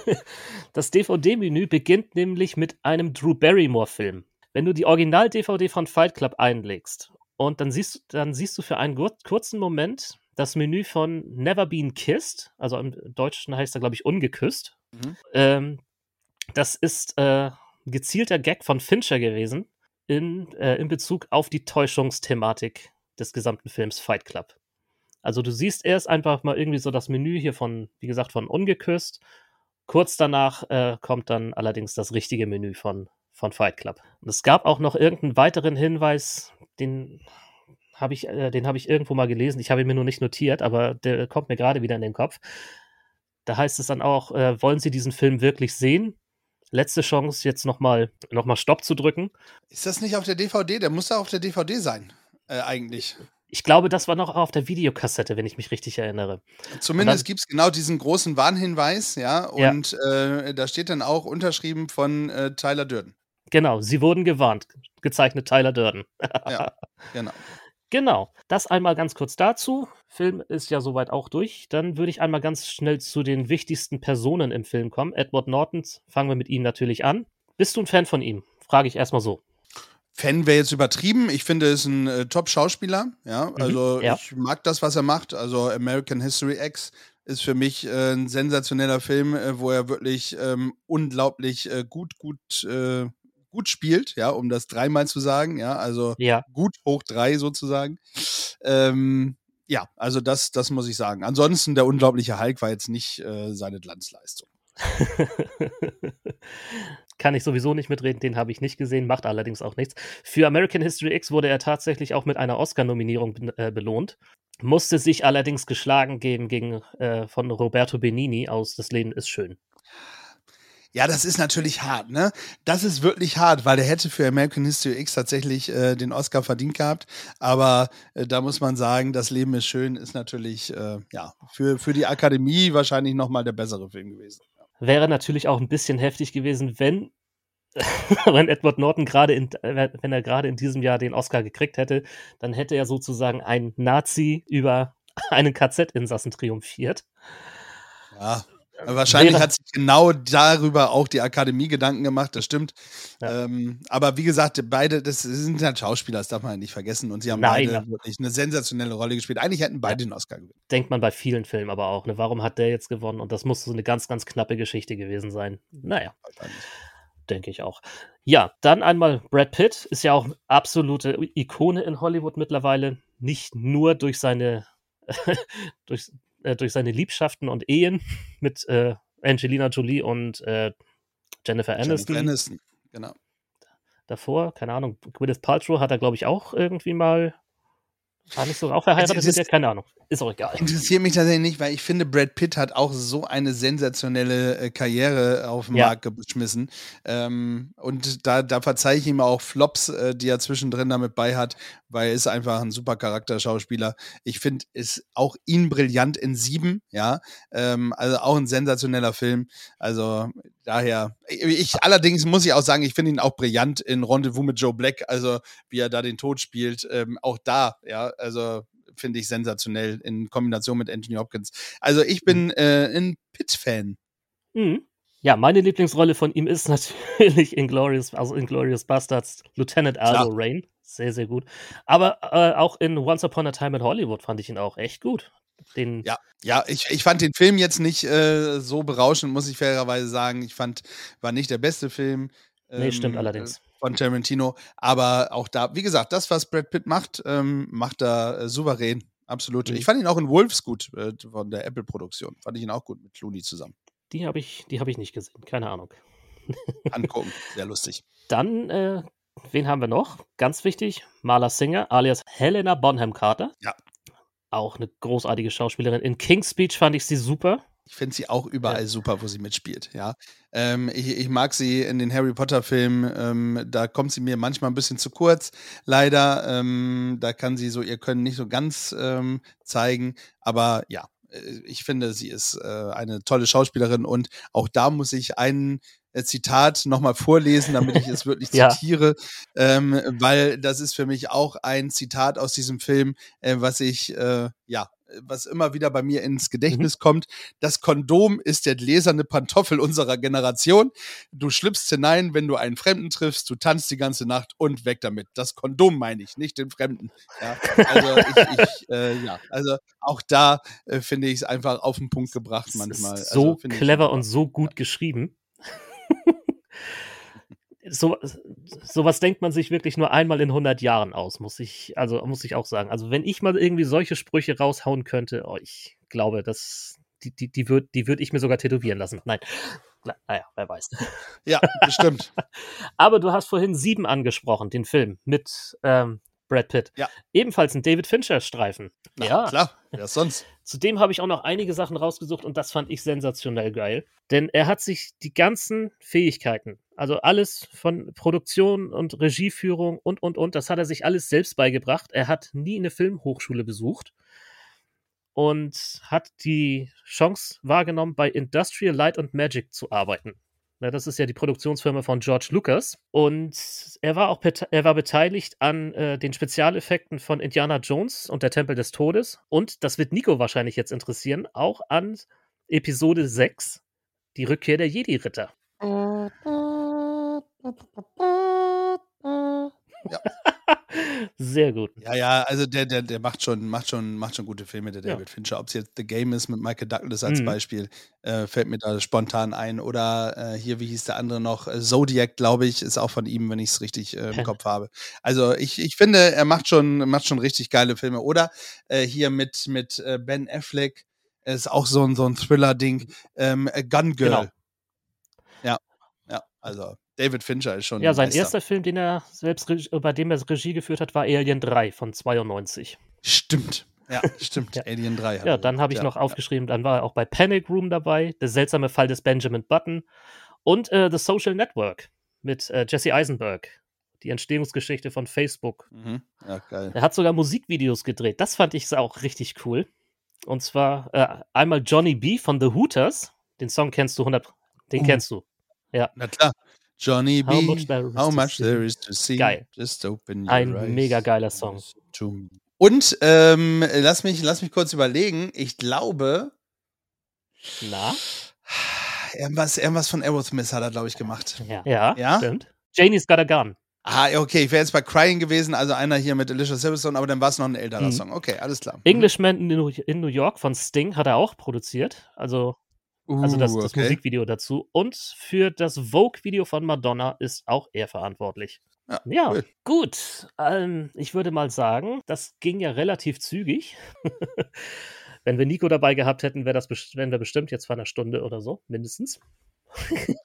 das D V D-Menü beginnt nämlich mit einem Drew Barrymore-Film. Wenn du die Original-D V D von Fight Club einlegst und dann siehst, dann siehst du für einen gur- kurzen Moment das Menü von Never Been Kissed, also im Deutschen heißt er, glaube ich, ungeküsst. Mhm. Ähm, das ist äh, ein gezielter Gag von Fincher gewesen in, äh, in Bezug auf die Täuschungsthematik des gesamten Films Fight Club. Also du siehst erst einfach mal irgendwie so das Menü hier von, wie gesagt, von ungeküsst. Kurz danach äh, kommt dann allerdings das richtige Menü von, von Fight Club. Und es gab auch noch irgendeinen weiteren Hinweis, den habe ich, äh, den habe ich irgendwo mal gelesen. Ich habe ihn mir nur nicht notiert, aber der kommt mir gerade wieder in den Kopf. Da heißt es dann auch, äh, wollen Sie diesen Film wirklich sehen? Letzte Chance, jetzt nochmal noch mal Stopp zu drücken. Ist das nicht auf der D V D? Der muss da auf der D V D sein, äh, eigentlich. Ich glaube, das war noch auf der Videokassette, wenn ich mich richtig erinnere. Zumindest gibt es genau diesen großen Warnhinweis, ja, und Ja. äh, da steht dann auch unterschrieben von äh, Tyler Durden. Genau, sie wurden gewarnt. Gezeichnet Tyler Durden. Ja, genau. Genau, das einmal ganz kurz dazu. Film ist ja soweit auch durch. Dann würde ich einmal ganz schnell zu den wichtigsten Personen im Film kommen. Edward Norton, fangen wir mit ihm natürlich an. Bist du ein Fan von ihm? Frage ich erstmal so. Fan wäre jetzt übertrieben. Ich finde, er ist ein äh, Top-Schauspieler. Ja, also Mhm, ja. ich mag das, was er macht. Also American History X ist für mich äh, ein sensationeller Film, äh, wo er wirklich ähm, unglaublich äh, gut, gut, äh, gut spielt, ja, um das dreimal zu sagen. Ja, also Ja. gut hoch drei sozusagen. Ähm, ja, also das, das muss ich sagen. Ansonsten, der unglaubliche Hulk war jetzt nicht äh, seine Glanzleistung. Kann ich sowieso nicht mitreden, den habe ich nicht gesehen, macht allerdings auch nichts. Für American History X wurde er tatsächlich auch mit einer Oscar-Nominierung be äh, belohnt, musste sich allerdings geschlagen geben gegen äh, von Roberto Benigni aus Das Leben ist schön. Ja, das ist natürlich hart, ne? Das ist wirklich hart, weil der hätte für American History X tatsächlich äh, den Oscar verdient gehabt. Aber äh, da muss man sagen, Das Leben ist schön ist natürlich äh, ja für, für die Akademie wahrscheinlich nochmal der bessere Film gewesen. Wäre natürlich auch ein bisschen heftig gewesen, wenn, wenn Edward Norton gerade in, wenn er gerade in diesem Jahr den Oscar gekriegt hätte, dann hätte er sozusagen ein Nazi über einen K Z-Insassen triumphiert. Ja. Wahrscheinlich Wäre, hat sich genau darüber auch die Akademie Gedanken gemacht, das stimmt. Ja. Ähm, aber wie gesagt, beide, das sind halt Schauspieler, das darf man nicht vergessen. Und sie haben Nein, beide ja. wirklich eine sensationelle Rolle gespielt. Eigentlich hätten beide ja. den Oscar gewonnen. Denkt man bei vielen Filmen aber auch, ne? Warum hat der jetzt gewonnen? Und das muss so eine ganz, ganz knappe Geschichte gewesen sein. Naja, denke ich auch. Ja, dann einmal Brad Pitt, ist ja auch absolute Ikone in Hollywood mittlerweile. Nicht nur durch seine durch durch seine Liebschaften und Ehen mit äh, Angelina Jolie und äh, Jennifer Aniston. Jennifer Aniston, genau. Davor, keine Ahnung, Gwyneth Paltrow hat er, glaube ich, auch irgendwie mal, war nicht so auch verheiratet Es mit ist- der? Keine Ahnung. Ist auch egal. Interessiert mich tatsächlich nicht, weil ich finde, Brad Pitt hat auch so eine sensationelle äh, Karriere auf den Ja. Markt geschmissen. Ähm, und da, da verzeihe ich ihm auch Flops, äh, die er zwischendrin damit bei hat, weil er ist einfach ein super Charakterschauspieler. Ich finde es auch ihn brillant in Sieben, ja. Ähm, also auch ein sensationeller Film. Also daher, ich allerdings muss ich auch sagen, ich finde ihn auch brillant in Rendezvous mit Joe Black, also wie er da den Tod spielt. Ähm, auch da, ja, also finde ich sensationell in Kombination mit Anthony Hopkins. Also ich bin äh, ein Pitt-Fan. Mhm. Ja, meine Lieblingsrolle von ihm ist natürlich Inglourious, also Inglourious Bastards, Lieutenant Aldo Rain. Sehr, sehr gut. Aber äh, auch in Once Upon a Time in Hollywood fand ich ihn auch echt gut. Den, Ja, ja, ich, ich fand den Film jetzt nicht äh, so berauschend, muss ich fairerweise sagen. Ich fand, war nicht der beste Film. Nee, stimmt ähm, allerdings. äh, Von Tarantino. Aber auch da, wie gesagt, das, was Brad Pitt macht, ähm, macht er äh, souverän. Absolut. Mhm. Ich fand ihn auch in Wolves gut, äh, von der Apple-Produktion. Fand ich ihn auch gut mit Clooney zusammen. Die habe ich, die hab ich nicht gesehen. Keine Ahnung. Angucken. Sehr lustig. Dann, äh, wen haben wir noch? Ganz wichtig, Marla Singer alias Helena Bonham Carter. Ja. Auch eine großartige Schauspielerin. In King's Speech fand ich sie super. Ich finde sie auch überall Ja. super, wo sie mitspielt, ja. Ähm, ich, ich mag sie in den Harry Potter-Filmen, ähm, da kommt sie mir manchmal ein bisschen zu kurz, leider. Ähm, da kann sie so ihr Können nicht so ganz ähm, zeigen. Aber ja, äh, ich finde, sie ist äh, eine tolle Schauspielerin und auch da muss ich ein äh, Zitat nochmal vorlesen, damit ich es wirklich Ja. zitiere, ähm, weil das ist für mich auch ein Zitat aus diesem Film, äh, was ich, äh, ja, was immer wieder bei mir ins Gedächtnis kommt. Das Kondom ist der gläserne Pantoffel unserer Generation. Du schlüpfst hinein, wenn du einen Fremden triffst, du tanzt die ganze Nacht und weg damit. Das Kondom meine ich, nicht den Fremden. Ja, also ich, ich äh, ja, also auch da äh, finde ich es einfach auf den Punkt gebracht Es manchmal. ist Also, so finde ich clever super. und so gut geschrieben. so, sowas denkt man sich wirklich nur einmal in hundert Jahren aus, muss ich, also muss ich auch sagen. Also wenn ich mal irgendwie solche Sprüche raushauen könnte, oh, ich glaube, das, die, die, die würde die würd ich mir sogar tätowieren lassen. Nein, Na, naja, wer weiß. Ja, bestimmt. Aber du hast vorhin Sieben angesprochen, den Film mit ähm, Brad Pitt. Ja. Ebenfalls ein David Fincher-Streifen. Na, Ja. klar, wer sonst? Zudem habe ich auch noch einige Sachen rausgesucht und das fand ich sensationell geil. Denn er hat sich die ganzen Fähigkeiten, also alles von Produktion und Regieführung und, und, und, das hat er sich alles selbst beigebracht. Er hat nie eine Filmhochschule besucht und hat die Chance wahrgenommen, bei Industrial Light and Magic zu arbeiten. Na, das ist ja die Produktionsfirma von George Lucas. Und er war auch bete- er war beteiligt an äh, den Spezialeffekten von Indiana Jones und der Tempel des Todes. Und, das wird Nico wahrscheinlich jetzt interessieren, auch an Episode sechs, die Rückkehr der Jedi-Ritter. Ja. Sehr gut. Ja, ja, also der, der, der macht schon, macht schon, macht schon gute Filme, der Ja. David Fincher. Ob es jetzt The Game ist mit Michael Douglas als Mhm. Beispiel, äh, fällt mir da spontan ein. Oder äh, hier, wie hieß der andere noch? Äh, Zodiac, glaube ich, ist auch von ihm, wenn ich es richtig äh, im Pen- Kopf habe. Also ich, ich finde, er macht schon, macht schon richtig geile Filme. Oder äh, hier mit, mit äh, Ben Affleck, ist auch so ein, so ein Thriller-Ding. Ähm, äh, Gun Girl. Genau. Ja, ja, also David Fincher ist schon Ja, ein sein Meister. erster Film, den er selbst, reg- bei dem er Regie geführt hat, war Alien drei von zweiundneunzig. Stimmt. Ja, stimmt. Ja. Alien drei. hat Ja, er dann gemacht, habe ich ja, noch ja. aufgeschrieben, dann war er auch bei Panic Room dabei, Der seltsame Fall des Benjamin Button und äh, The Social Network mit äh, Jesse Eisenberg, die Entstehungsgeschichte von Facebook. Mhm. Ja, geil. Er hat sogar Musikvideos gedreht, das fand ich auch richtig cool. Und zwar äh, einmal Johnny B. von The Hooters, den Song kennst du hundert, den Uh. kennst du. Na klar. Johnny B. How much there is How to much see. there is to see. Geil. Just open your Ein eyes. mega geiler Song. To me. Und ähm, lass, mich, lass mich kurz überlegen. Ich glaube, Na? irgendwas, irgendwas von Aerosmith hat er, glaube ich, gemacht. Ja, ja, Ja? stimmt. Janie's Got a Gun. Ah, ja, okay. Ich wäre jetzt bei Crying gewesen, also einer hier mit Alicia Silverstone, aber dann war es noch ein älterer Mhm. Song. Okay, alles klar. Englishman in New, in New York von Sting hat er auch produziert. Also, Uh, also das, das okay. Musikvideo dazu. Und für das Vogue-Video von Madonna ist auch er verantwortlich. Ja, Ja, cool. gut. Ähm, ich würde mal sagen, das ging ja relativ zügig. Wenn wir Nico dabei gehabt hätten, wär das best- wären wir bestimmt jetzt vor einer Stunde oder so, mindestens.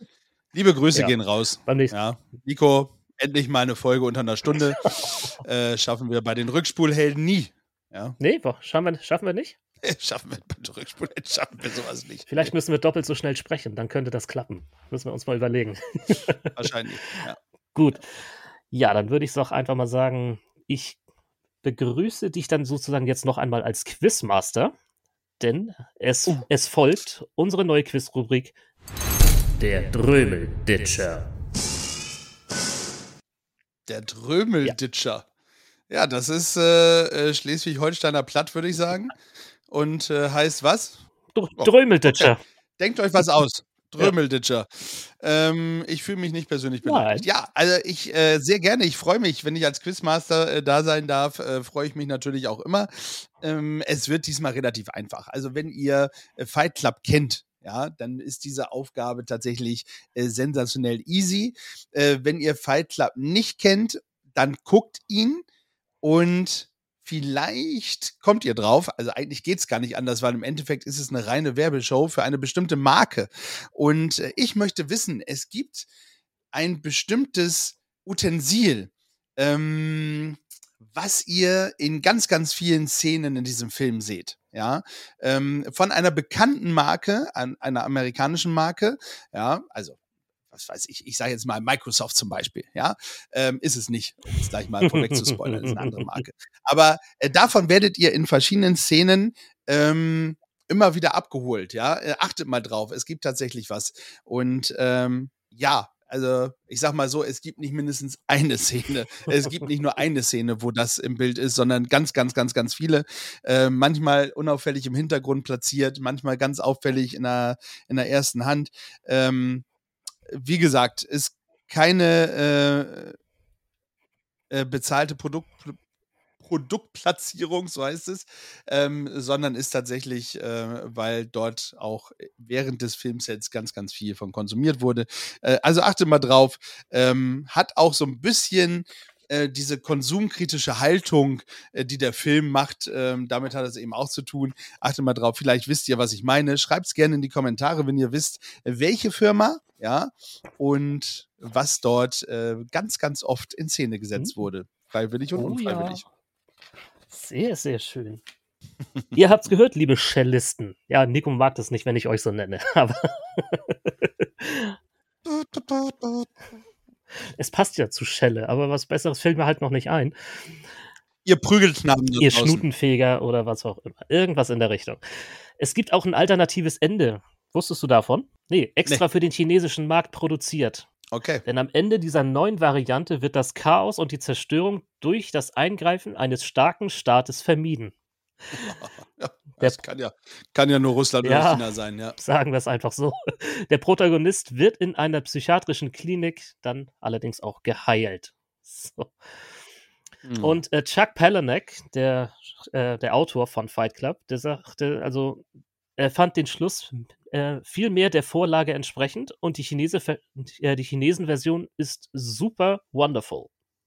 Liebe Grüße Ja. gehen raus. Beim nächsten Ja. Nico, endlich mal eine Folge unter einer Stunde. äh, schaffen wir bei den Rückspulhelden nie. Ja. Nee, boah, schaffen wir, schaffen wir nicht? Schaffen wir bei den Rückspulhelden, schaffen wir sowas nicht. Vielleicht müssen wir doppelt so schnell sprechen, dann könnte das klappen. Müssen wir uns mal überlegen. Wahrscheinlich, ja. Gut. Ja, dann würde ich doch einfach mal sagen, ich begrüße dich dann sozusagen jetzt noch einmal als Quizmaster, denn es, Uh. es folgt unsere neue Quizrubrik Der Drömelditscher. Der Drömelditscher. Ja, das ist äh, äh, Schleswig-Holsteiner Platt, würde ich sagen. Und äh, heißt was? Dr Oh, Drömelditscher. okay. Denkt euch was aus. Drömelditscher. Ähm, ich fühle mich nicht persönlich beleidigt. Nein. Ja, also ich äh, sehr gerne. Ich freue mich, wenn ich als Quizmaster äh, da sein darf, äh, freue ich mich natürlich auch immer. Ähm, es wird diesmal relativ einfach. Also wenn ihr äh, Fight Club kennt, ja, dann ist diese Aufgabe tatsächlich äh, sensationell easy. Äh, wenn ihr Fight Club nicht kennt, dann guckt ihn und vielleicht kommt ihr drauf, also eigentlich geht es gar nicht anders, weil im Endeffekt ist es eine reine Werbeshow für eine bestimmte Marke. Und äh, ich möchte wissen, es gibt ein bestimmtes Utensil, ähm, was ihr in ganz, ganz vielen Szenen in diesem Film seht. Ja, ähm, von einer bekannten Marke, an, einer amerikanischen Marke, ja, also was weiß ich, ich sage jetzt mal Microsoft zum Beispiel, ja, ähm, ist es nicht, um es gleich mal vorweg zu spoilern, ist eine andere Marke. Aber äh, davon werdet ihr in verschiedenen Szenen ähm, immer wieder abgeholt, ja, äh, achtet mal drauf, es gibt tatsächlich was. Und ähm, ja, also ich sag mal so, es gibt nicht mindestens eine Szene, es gibt nicht nur eine Szene, wo das im Bild ist, sondern ganz, ganz, ganz, ganz viele. Äh, manchmal unauffällig im Hintergrund platziert, manchmal ganz auffällig in der, in der ersten Hand. Ähm, Wie gesagt, ist keine äh, äh, bezahlte Produkt, Produktplatzierung, so heißt es, ähm, sondern ist tatsächlich, äh, weil dort auch während des Filmsets ganz, ganz viel von konsumiert wurde. Äh, also achte mal drauf, ähm, hat auch so ein bisschen äh, diese konsumkritische Haltung, äh, die der Film macht, ähm, damit hat es eben auch zu tun. Achte mal drauf, vielleicht wisst ihr, was ich meine. Schreibt es gerne in die Kommentare, wenn ihr wisst, welche Firma, ja, und was dort äh, ganz, ganz oft in Szene gesetzt wurde. Freiwillig und Oh unfreiwillig. ja. Sehr, sehr schön. Ihr habt's gehört, liebe Cellisten. Ja, Nico mag das nicht, wenn ich euch so nenne, aber es passt ja zu Schelle, aber was Besseres fällt mir halt noch nicht ein. Ihr Prügelknaben da Ihr draußen. Schnutenfeger oder was auch immer. Irgendwas in der Richtung. Es gibt auch ein alternatives Ende. Wusstest du davon? Nee, extra Nee. für den chinesischen Markt produziert. Okay. Denn am Ende dieser neuen Variante wird das Chaos und die Zerstörung durch das Eingreifen eines starken Staates vermieden. Ja, Der- das kann ja, kann ja nur Russland Ja. oder China sein, ja. Sagen wir es einfach so. Der Protagonist wird in einer psychiatrischen Klinik dann allerdings auch geheilt. So. Hm. Und äh, Chuck Palahniuk, der, äh, der Autor von Fight Club, der sagte, also er fand den Schluss äh, viel mehr der Vorlage entsprechend und die, Chinese, äh, die Chinesen-Version ist super wonderful.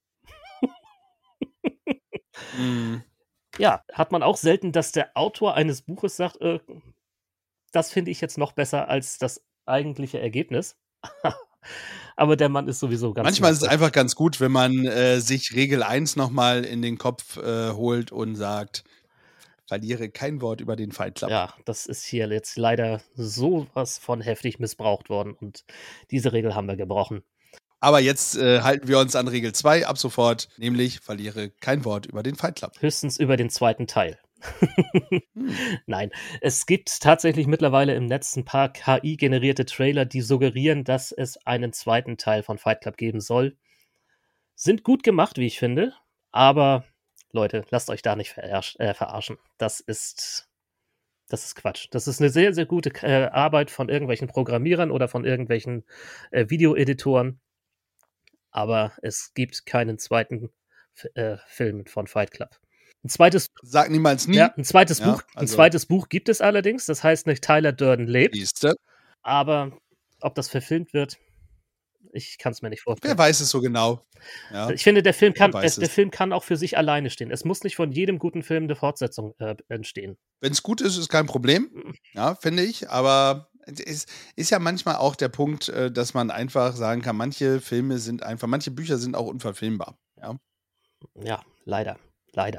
Hm. Ja, hat man auch selten, dass der Autor eines Buches sagt, äh, das finde ich jetzt noch besser als das eigentliche Ergebnis. Aber der Mann ist sowieso ganz Manchmal ist es klasse. einfach ganz gut, wenn man äh, sich Regel eins nochmal in den Kopf äh, holt und sagt, verliere kein Wort über den Fight Club. Ja, das ist hier jetzt leider sowas von heftig missbraucht worden und diese Regel haben wir gebrochen. Aber jetzt äh, halten wir uns an Regel zwei ab sofort, nämlich verliere kein Wort über den Fight Club. Höchstens über den zweiten Teil. Hm. Nein, es gibt tatsächlich mittlerweile im Netz ein paar K I-generierte Trailer, die suggerieren, dass es einen zweiten Teil von Fight Club geben soll. Sind gut gemacht, wie ich finde, aber Leute, lasst euch da nicht verarsch- äh, verarschen. Das ist, das ist Quatsch. Das ist eine sehr, sehr gute äh, Arbeit von irgendwelchen Programmierern oder von irgendwelchen äh, Videoeditoren, aber es gibt keinen zweiten F- äh, Film von Fight Club. Ein zweites, Sag niemals nie. ja, ein zweites Ja, Buch, ein also- zweites Buch gibt es allerdings. Das heißt nicht Tyler Durden lebt, Siehste. aber ob das verfilmt wird, ich kann es mir nicht vorstellen. Wer weiß es so genau. Ja. Ich finde, der Film kann, Wer der, weiß der es. Film kann auch für sich alleine stehen. Es muss nicht von jedem guten Film eine Fortsetzung äh, entstehen. Wenn es gut ist, ist kein Problem. Ja, finde ich. Aber ist, ist ja manchmal auch der Punkt, äh, dass man einfach sagen kann, manche Filme sind einfach, manche Bücher sind auch unverfilmbar. Ja, Ja, leider, leider.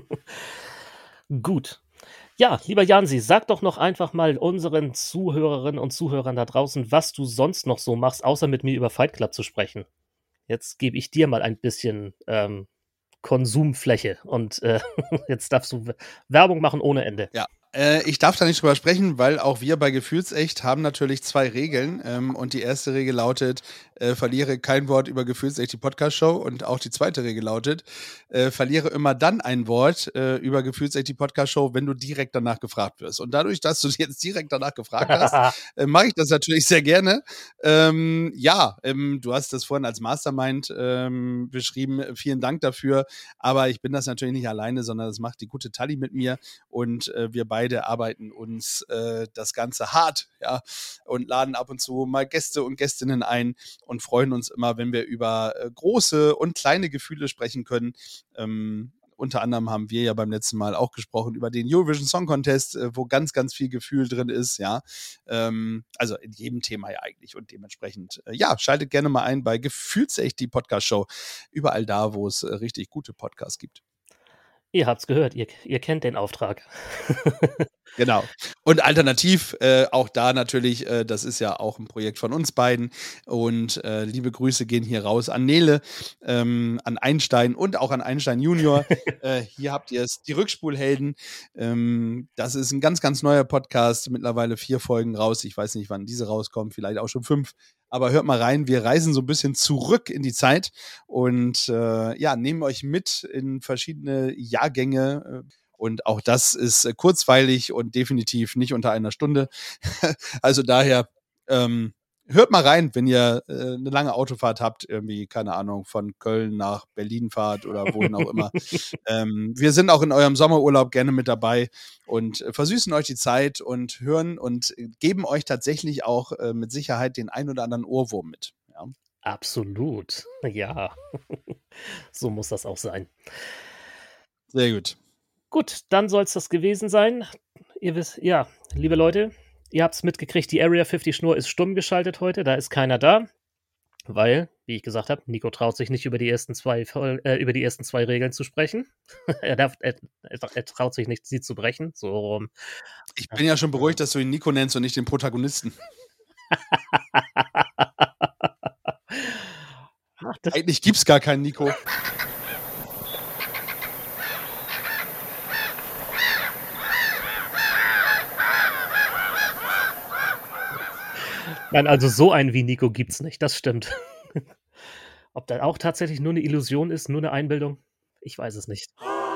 Gut. Ja, lieber Jansi, sag doch noch einfach mal unseren Zuhörerinnen und Zuhörern da draußen, was du sonst noch so machst, außer mit mir über Fight Club zu sprechen. Jetzt gebe ich dir mal ein bisschen ähm, Konsumfläche und äh, jetzt darfst du W- Werbung machen ohne Ende. Ja, äh, ich darf da nicht drüber sprechen, weil auch wir bei Gefühlsecht haben natürlich zwei Regeln. Ähm, und die erste Regel lautet, äh, verliere kein Wort über Gefühlsecht, die Podcast-Show. Und auch die zweite Regel lautet, äh, verliere immer dann ein Wort äh, über Gefühlsecht, die Podcast-Show, wenn du direkt danach gefragt wirst. Und dadurch, dass du jetzt direkt danach gefragt hast, äh, mache ich das natürlich sehr gerne. Ähm, ja, ähm, du hast das vorhin als Mastermind ähm, beschrieben. Vielen Dank dafür. Aber ich bin das natürlich nicht alleine, sondern das macht die gute Tali mit mir. Und äh, wir beide arbeiten uns äh, das Ganze hart, ja, und laden ab und zu mal Gäste und Gästinnen ein und freuen uns immer, wenn wir über äh, große und kleine Gefühle sprechen können. Ähm, unter anderem haben wir ja beim letzten Mal auch gesprochen über den Eurovision Song Contest, äh, wo ganz, ganz viel Gefühl drin ist, ja. Ähm, also in jedem Thema ja eigentlich. Und dementsprechend, äh, ja, schaltet gerne mal ein bei Gefühlsecht, die Podcast-Show. Überall da, wo es äh, richtig gute Podcasts gibt. Ihr habt's gehört, ihr, ihr kennt den Auftrag. Genau. Und alternativ äh, auch da natürlich, äh, das ist ja auch ein Projekt von uns beiden. Und äh, liebe Grüße gehen hier raus an Nele, ähm, an Einstein und auch an Einstein Junior. äh, hier habt ihr es, die Rückspulhelden. Ähm, das ist ein ganz, ganz neuer Podcast. Mittlerweile vier Folgen raus. Ich weiß nicht, wann diese rauskommen, vielleicht auch schon fünf. Aber hört mal rein, wir reisen so ein bisschen zurück in die Zeit und äh, ja, nehmen euch mit in verschiedene Jahrgänge. Äh, Und auch das ist äh, kurzweilig und definitiv nicht unter einer Stunde. Also daher, ähm, hört mal rein, wenn ihr äh, eine lange Autofahrt habt, irgendwie, keine Ahnung, von Köln nach Berlin fahrt oder wohin auch immer. ähm, wir sind auch in eurem Sommerurlaub gerne mit dabei und äh, versüßen euch die Zeit und hören und äh, geben euch tatsächlich auch äh, mit Sicherheit den ein oder anderen Ohrwurm mit. Ja. Absolut. Ja. So muss das auch sein. Sehr gut. Gut, dann soll es das gewesen sein. Ihr wisst, ja, liebe Leute, ihr habt es mitgekriegt, die Area fünfzig Schnur ist stumm geschaltet heute, da ist keiner da, weil, wie ich gesagt habe, Nico traut sich nicht über die ersten zwei, Fol- äh, über die ersten zwei Regeln zu sprechen. er, darf, er, er traut sich nicht, sie zu brechen. So rum. Ich bin ja schon beruhigt, dass du ihn Nico nennst und nicht den Protagonisten. Ach, das, Eigentlich gibt's gar keinen Nico. nein, also so einen wie Nico gibt's nicht, das stimmt. Ob das auch tatsächlich nur eine Illusion ist, nur eine Einbildung? Ich weiß es nicht.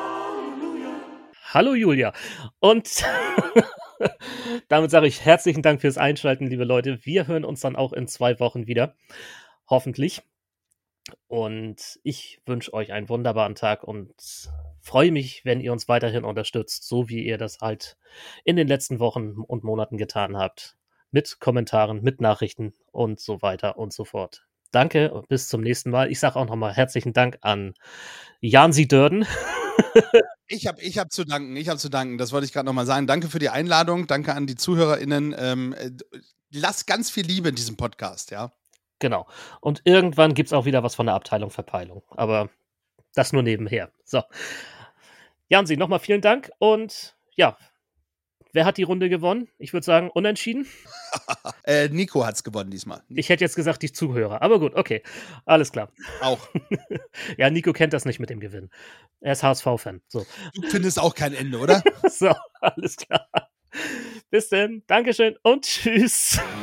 Hallo Julia. Und damit sage ich herzlichen Dank fürs Einschalten, liebe Leute. Wir hören uns dann auch in zwei Wochen wieder. Hoffentlich. Und ich wünsche euch einen wunderbaren Tag und freue mich, wenn ihr uns weiterhin unterstützt, so wie ihr das halt in den letzten Wochen und Monaten getan habt. Mit Kommentaren, mit Nachrichten und so weiter und so fort. Danke und bis zum nächsten Mal. Ich sage auch nochmal herzlichen Dank an Jansi Dörden. Ich habe ich hab zu danken, ich habe zu danken. Das wollte ich gerade nochmal sagen. Danke für die Einladung, danke an die ZuhörerInnen. Ähm, äh, lasst ganz viel Liebe in diesem Podcast, ja. Genau. Und irgendwann gibt es auch wieder was von der Abteilung Verpeilung. Aber das nur nebenher. So. Jansi, nochmal vielen Dank. Und ja, wer hat die Runde gewonnen? Ich würde sagen, unentschieden. äh, Nico hat's gewonnen diesmal. Ich hätte jetzt gesagt, die Zuhörer. Aber gut, okay. Alles klar. Auch. Ja, Nico kennt das nicht mit dem Gewinn. Er ist H S V-Fan. So. Du findest auch kein Ende, oder? So, alles klar. Bis dann. Dankeschön und tschüss.